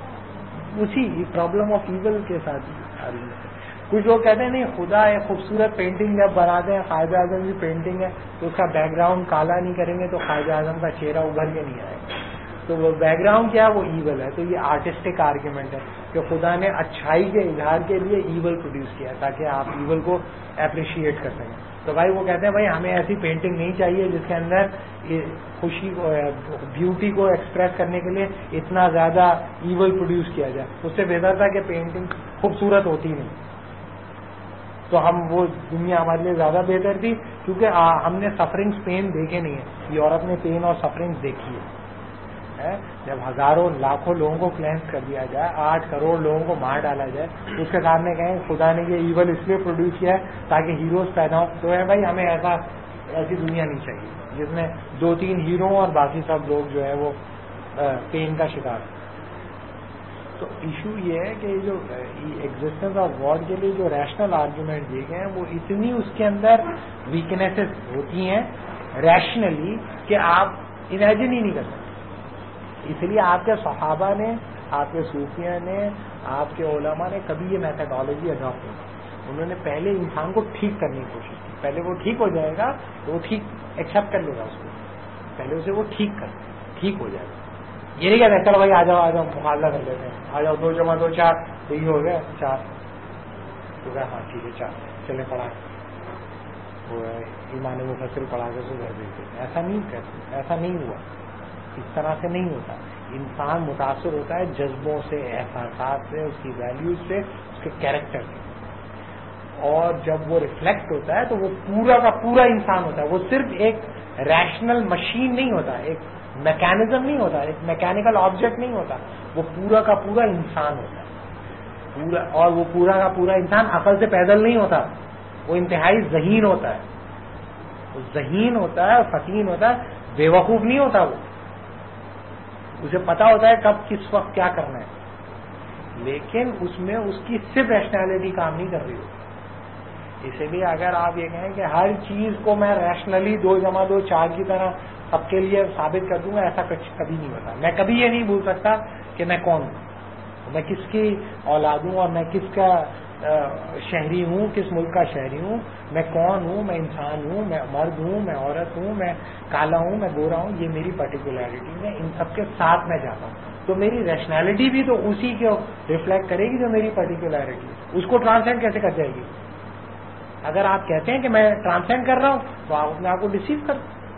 اسی پرابلم آف ایول کے ساتھ کچھ لوگ کہتے ہیں نہیں خدا ایک خوبصورت پینٹنگ جب بناتے ہیں، قائد اعظم کی پینٹنگ ہے تو اس کا بیک گراؤنڈ کالا نہیں کریں گے تو قائد اعظم کا چہرہ ابھر کے نہیں آئے گا. تو وہ بیک گراؤنڈ کیا ہے؟ وہ ایول ہے. تو یہ آرٹسٹک آرگیومنٹ ہے کہ خدا نے اچھائی کے اظہار کے لیے ایول پروڈیوس کیا تاکہ آپ ایول کو اپریشیٹ کر سکیں. تو بھائی وہ کہتے ہیں بھائی ہمیں ایسی پینٹنگ نہیں چاہیے جس کے اندر خوشی کو، بیوٹی کو ایکسپریس کرنے کے لیے اتنا زیادہ ایول پروڈیوس کیا جائے. اس سے بہتر تھا کہ پینٹنگ خوبصورت ہوتی نہیں. تو ہم وہ دنیا ہمارے لیے زیادہ بہتر تھی کیونکہ ہم نے سفرنگس پین دیکھے نہیں ہیں. یورپ نے پین اور سفرنگس دیکھی ہے. جب ہزاروں لاکھوں لوگوں کو کلینس کر دیا جائے، 8 کروڑ لوگوں کو مار ڈالا جائے، اس کے سامنے کہیں خدا نے یہ ایول اس لیے پروڈیوس کیا ہے تاکہ ہیروز پیدا ہوں. تو ہے بھائی ہمیں ایسی دنیا نہیں چاہیے جس میں 2-3 ہیرو اور باقی سب لوگ جو ہے وہ پین کا شکار. تو ایشو یہ ہے کہ جو ایگزسٹنس آف گاڈ کے لیے جو ریشنل آرگیومنٹ دیے گئے ہیں وہ اتنی اس کے اندر ویکنیسز ہوتی ہیں ریشنلی کہ آپ امیجن ہی نہیں کر سکتے. اس لیے آپ کے صحابہ نے، آپ کے صوفیہ نے، آپ کے علماء نے کبھی یہ میتھڈالوجی اڈاپٹ نہیں کی. انہوں نے پہلے انسان کو ٹھیک کرنے کی کوشش کی. پہلے وہ ٹھیک ہو جائے گا تو وہ ٹھیک ایکسیپٹ کر لے گا اس کو. پہلے اسے وہ ٹھیک ہو جائے گا. یہ نہیں کہتے چلو بھائی آ جاؤ مقابلہ کر لیتے ہیں، آ جاؤ 2 × 2 4 تو یہ ہو گیا 4. تو کہا ہاں ٹھیک ہے 4 چلیں پڑھا وہ ایمان مفصل پڑھا کے تو کر دیتے. ایسا نہیں ہوا. اس طرح سے نہیں ہوتا. انسان متاثر ہوتا ہے جذبوں سے، احساسات سے، اس کی ویلیوز سے، اس کے کیریکٹر سے. اور جب وہ ریفلیکٹ ہوتا ہے تو وہ پورا کا پورا انسان ہوتا ہے. وہ صرف ایک ریشنل مشین نہیں ہوتا، ایک میکینزم نہیں ہوتا، ایک میکینیکل آبجیکٹ نہیں ہوتا. وہ پورا کا پورا انسان ہوتا ہے. اور وہ پورا کا پورا انسان عقل سے پیدل نہیں ہوتا. وہ انتہائی ذہین ہوتا ہے. وہ ذہین ہوتا ہے اور فطین ہوتا ہے. بے وقوف نہیں ہوتا. وہ اسے پتا ہوتا ہے کب کس وقت کیا کرنا ہے، لیکن اس میں اس کی صرف ریشنلٹی کام نہیں کر رہی ہوتی. اسی لیے اگر آپ یہ کہیں کہ ہر چیز کو میں ریشنلی 2 × 2 4 کی طرح سب کے لیے ثابت کر دوں گا، ایسا کبھی نہیں ہوتا. میں کبھی یہ نہیں بول سکتا کہ میں کون ہوں، میں کس کی اولاد ہوں اور میں کس کا شہری ہوں، کس ملک کا شہری ہوں، میں کون ہوں، میں انسان ہوں، میں مرد ہوں، میں عورت ہوں، میں کالا ہوں، میں گورا ہوں. یہ میری پرٹیکولیرٹی ہے. ان سب کے ساتھ میں جاتا ہوں. تو میری ریشنلٹی بھی تو اسی کو ریفلیکٹ کرے گی جو میری پرٹیکولیرٹی ہے. اس کو ٹرانسینڈ کیسے کر جائے گی؟ اگر آپ کہتے ہیں کہ میں ٹرانسینڈ کر رہا ہوں تو آپ اپنے آپ کو ڈسیو کر.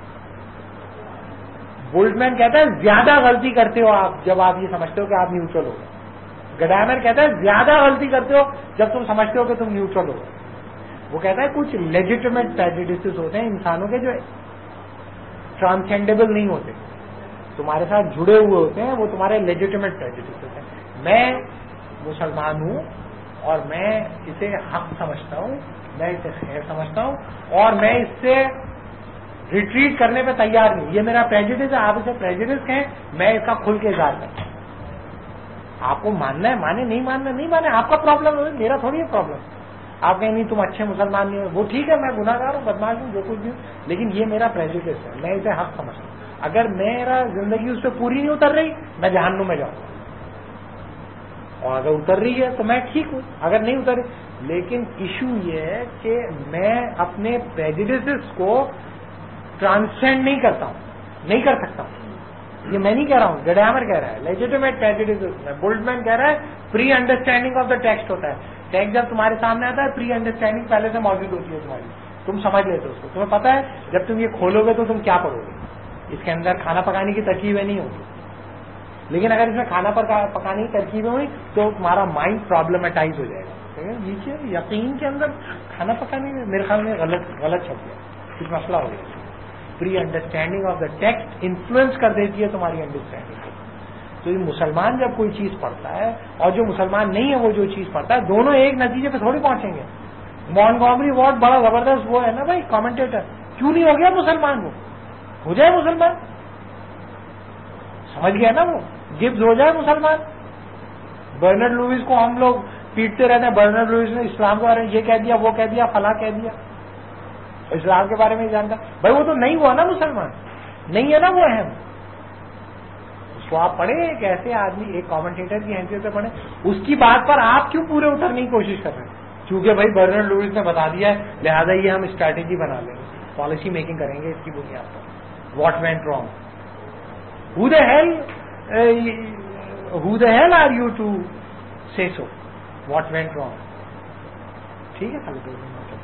بولٹ مین کہتا ہے زیادہ غلطی کرتے ہو آپ جب آپ یہ سمجھتے ہو کہ آپ نیوٹرل ہو. گڈامر کہتا ہے زیادہ غلطی کرتے ہو جب تم سمجھتے ہو کہ تم نیوٹرل ہو. وہ کہتا ہے کچھ لیجیٹمیٹ پریجوڈسز ہوتے ہیں انسانوں کے جو ٹرانسینڈیبل نہیں ہوتے، تمہارے ساتھ جڑے ہوئے ہوتے ہیں، وہ تمہارے لیجیٹمیٹ پریجوڈسز ہوتے ہیں. میں مسلمان ہوں اور میں اسے حق سمجھتا ہوں، میں اسے خیر سمجھتا ہوں اور میں اس سے ریٹریٹ کرنے پہ تیار نہیں. یہ میرا پریجوڈس ہے. آپ اسے پریجوڈس کہیں، میں اس کا کھل کے اظہار کرتا ہوں. آپ کو ماننا ہے مانے، نہیں ماننا نہیں مانے، آپ کا پرابلم ہے، میرا تھوڑی ہے پرابلم. آپ کہیں نہیں تم اچھے مسلمان نہیں ہو، وہ ٹھیک ہے، میں گناہ گار ہوں، بدماش ہوں، جو کچھ بھی ہوں، لیکن یہ میرا پریجوڈس ہے، میں اسے حق سمجھتا ہوں. اگر میرا زندگی اس پہ پوری نہیں اتر رہی میں جہنم میں جاؤں، اور اگر اتر رہی ہے تو میں ٹھیک ہوں، اگر نہیں اتر رہی. لیکن ایشو یہ ہے کہ میں اپنے پریجوڈسز کو ٹرانسینڈ نہیں کرتا ہوں، نہیں کر سکتا ہوں. یہ میں نہیں کہہ رہا ہوں، گڈامر کہہ رہا ہے لیجیٹمیٹ پریجوڈسز. بولٹ مین کہہ رہا ہے preunderstanding of the text ہوتا ہے. ٹیکسٹ جب تمہارے سامنے آتا ہے پری انڈرسٹینڈنگ پہلے سے موجود ہوتی ہے تمہاری، تم سمجھ لیتے ہو اس کو. تمہیں پتا ہے جب تم یہ کھولو گے تو تم کیا پڑھو گے. اس کے اندر کھانا پکانے کی ترکیبیں نہیں ہوگی، لیکن اگر اس میں کھانا پکانے کی ترکیبیں ہوئی تو تمہارا مائنڈ پرابلمٹائز ہو جائے گا. یقین کے اندر کھانا پکانے میں میرے خیال میں غلط چھپ گیا، کچھ مسئلہ ہو گیا. Preunderstanding of the text influence کر دیتی ہے تمہاری انڈرسٹینڈنگ کو. تو یہ مسلمان جب کوئی چیز پڑھتا ہے اور جو مسلمان نہیں ہے وہ جو چیز پڑھتا ہے, دونوں ایک نتیجے پہ تھوڑی پہنچیں گے. مونٹگومری وارڈ بڑا زبردست وہ ہے نا بھائی کامنٹیٹر, کیوں نہیں ہو گیا مسلمان, وہ ہو جائے مسلمان, سمجھ گیا نا, وہ گبز ہو جائے مسلمان. برنارڈ لوئس کو ہم لوگ پیٹتے رہتے ہیں, برنارڈ لوئس نے اسلام کے بارے میں یہ کہہ دیا, وہ کہہ دیا, فلاں کہہ دیا, اسلام کے بارے میں نہیں جانتا. بھائی وہ تو نہیں ہوا نا مسلمان, نہیں ہے نا وہ اہم. اس کو آپ پڑھیں, ایک ایسے آدمی ایک کامنٹیٹر کی حیثیت سے پڑھیں, اس کی بات پر آپ کیوں پورے اترنے کی کوشش کر رہے ہیں؟ کیونکہ بھائی برنارڈ لوئس نے بتا دیا ہے, لہٰذا یہ ہم اسٹریٹجی بنا لیں گے, پالیسی میکنگ کریں گے اس کی بنیاد پر. What went wrong, who the hell are you to say so? What went wrong? ٹھیک ہے.